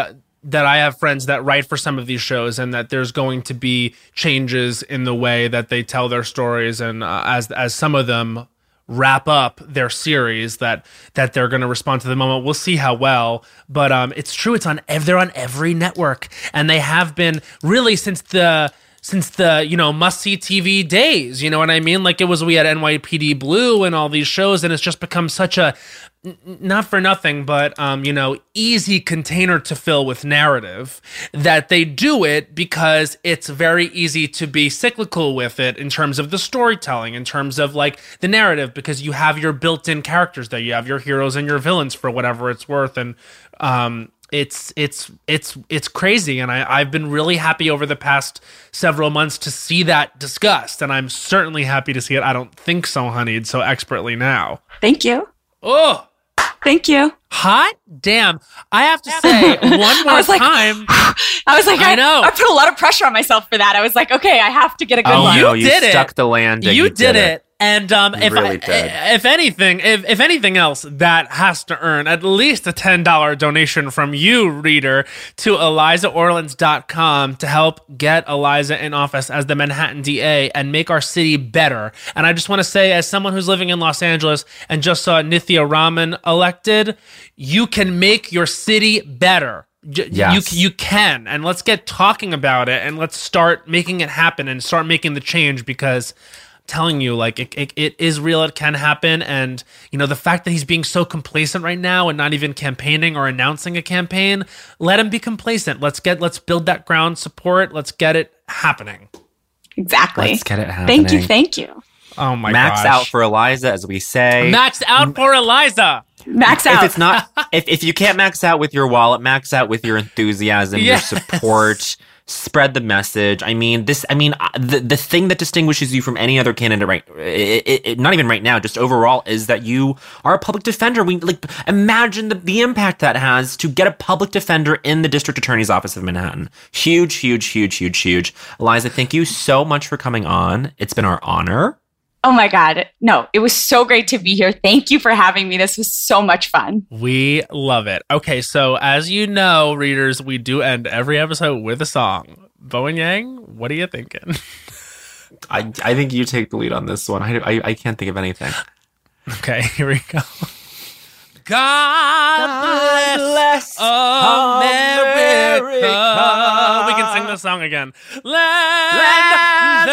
I have friends that write for some of these shows, and that there's going to be changes in the way that they tell their stories, and as some of them wrap up their series, that they're going to respond to the moment. We'll see how well, but it's true. They're on every network, and they have been really since the must-see TV days, you know what I mean? Like, we had NYPD Blue and all these shows, and it's just become such a, not for nothing, but, easy container to fill with narrative, that they do it because it's very easy to be cyclical with it in terms of the storytelling, in terms of, like, the narrative, because you have your built-in characters there. You have your heroes and your villains for whatever it's worth, and, it's crazy, and I've been really happy over the past several months to see that discussed, and I'm certainly happy to see it. I don't think so, honeyed, so expertly now. Thank you. Oh, thank you. Hot damn! I have to say one more time. I was like, I know. I put a lot of pressure on myself for that. I was like, okay, I have to get a good one. You did it. Stuck the landing. You did it. And if anything else, that has to earn at least a $10 donation from you, reader, to ElizaOrlins.com to help get Eliza in office as the Manhattan DA and make our city better. And I just want to say, as someone who's living in Los Angeles and just saw Nithya Raman elected, you can make your city better. Yes. You can, and let's get talking about it, and let's start making it happen and start making the change, because telling you, like, it is real, it can happen. And the fact that he's being so complacent right now and not even campaigning or announcing a campaign, let him be complacent. Let's build that ground support. Let's get it happening. Exactly. Let's get it happening. Thank you Oh my gosh. Max out for Eliza, as we say. Max out for Eliza. Max out. If it's not, if you can't max out with your wallet, max out with your enthusiasm, yes. Your support. Spread the message. The thing that distinguishes you from any other candidate, not even right now, just overall, is that you are a public defender. Imagine the impact that has to get a public defender in the district attorney's office of Manhattan. Huge, huge, huge, huge, huge. Eliza, thank you so much for coming on. It's been our honor. Oh my God. No, it was so great to be here. Thank you for having me. This was so much fun. We love it. Okay, so as you know, readers, we do end every episode with a song. Bowen Yang, what are you thinking? I think you take the lead on this one. I can't think of anything. Okay, here we go. God bless America. We can sing the song again. Land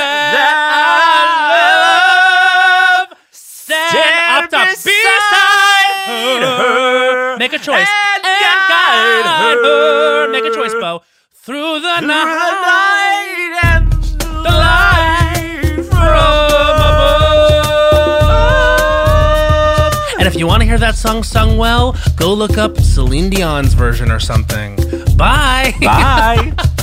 that I love. Stand up beside her. Make a choice. And guide her. Make a choice, Bo. Through the night and the light from above. And if you want to hear that song sung well, go look up Celine Dion's version or something. Bye. Bye.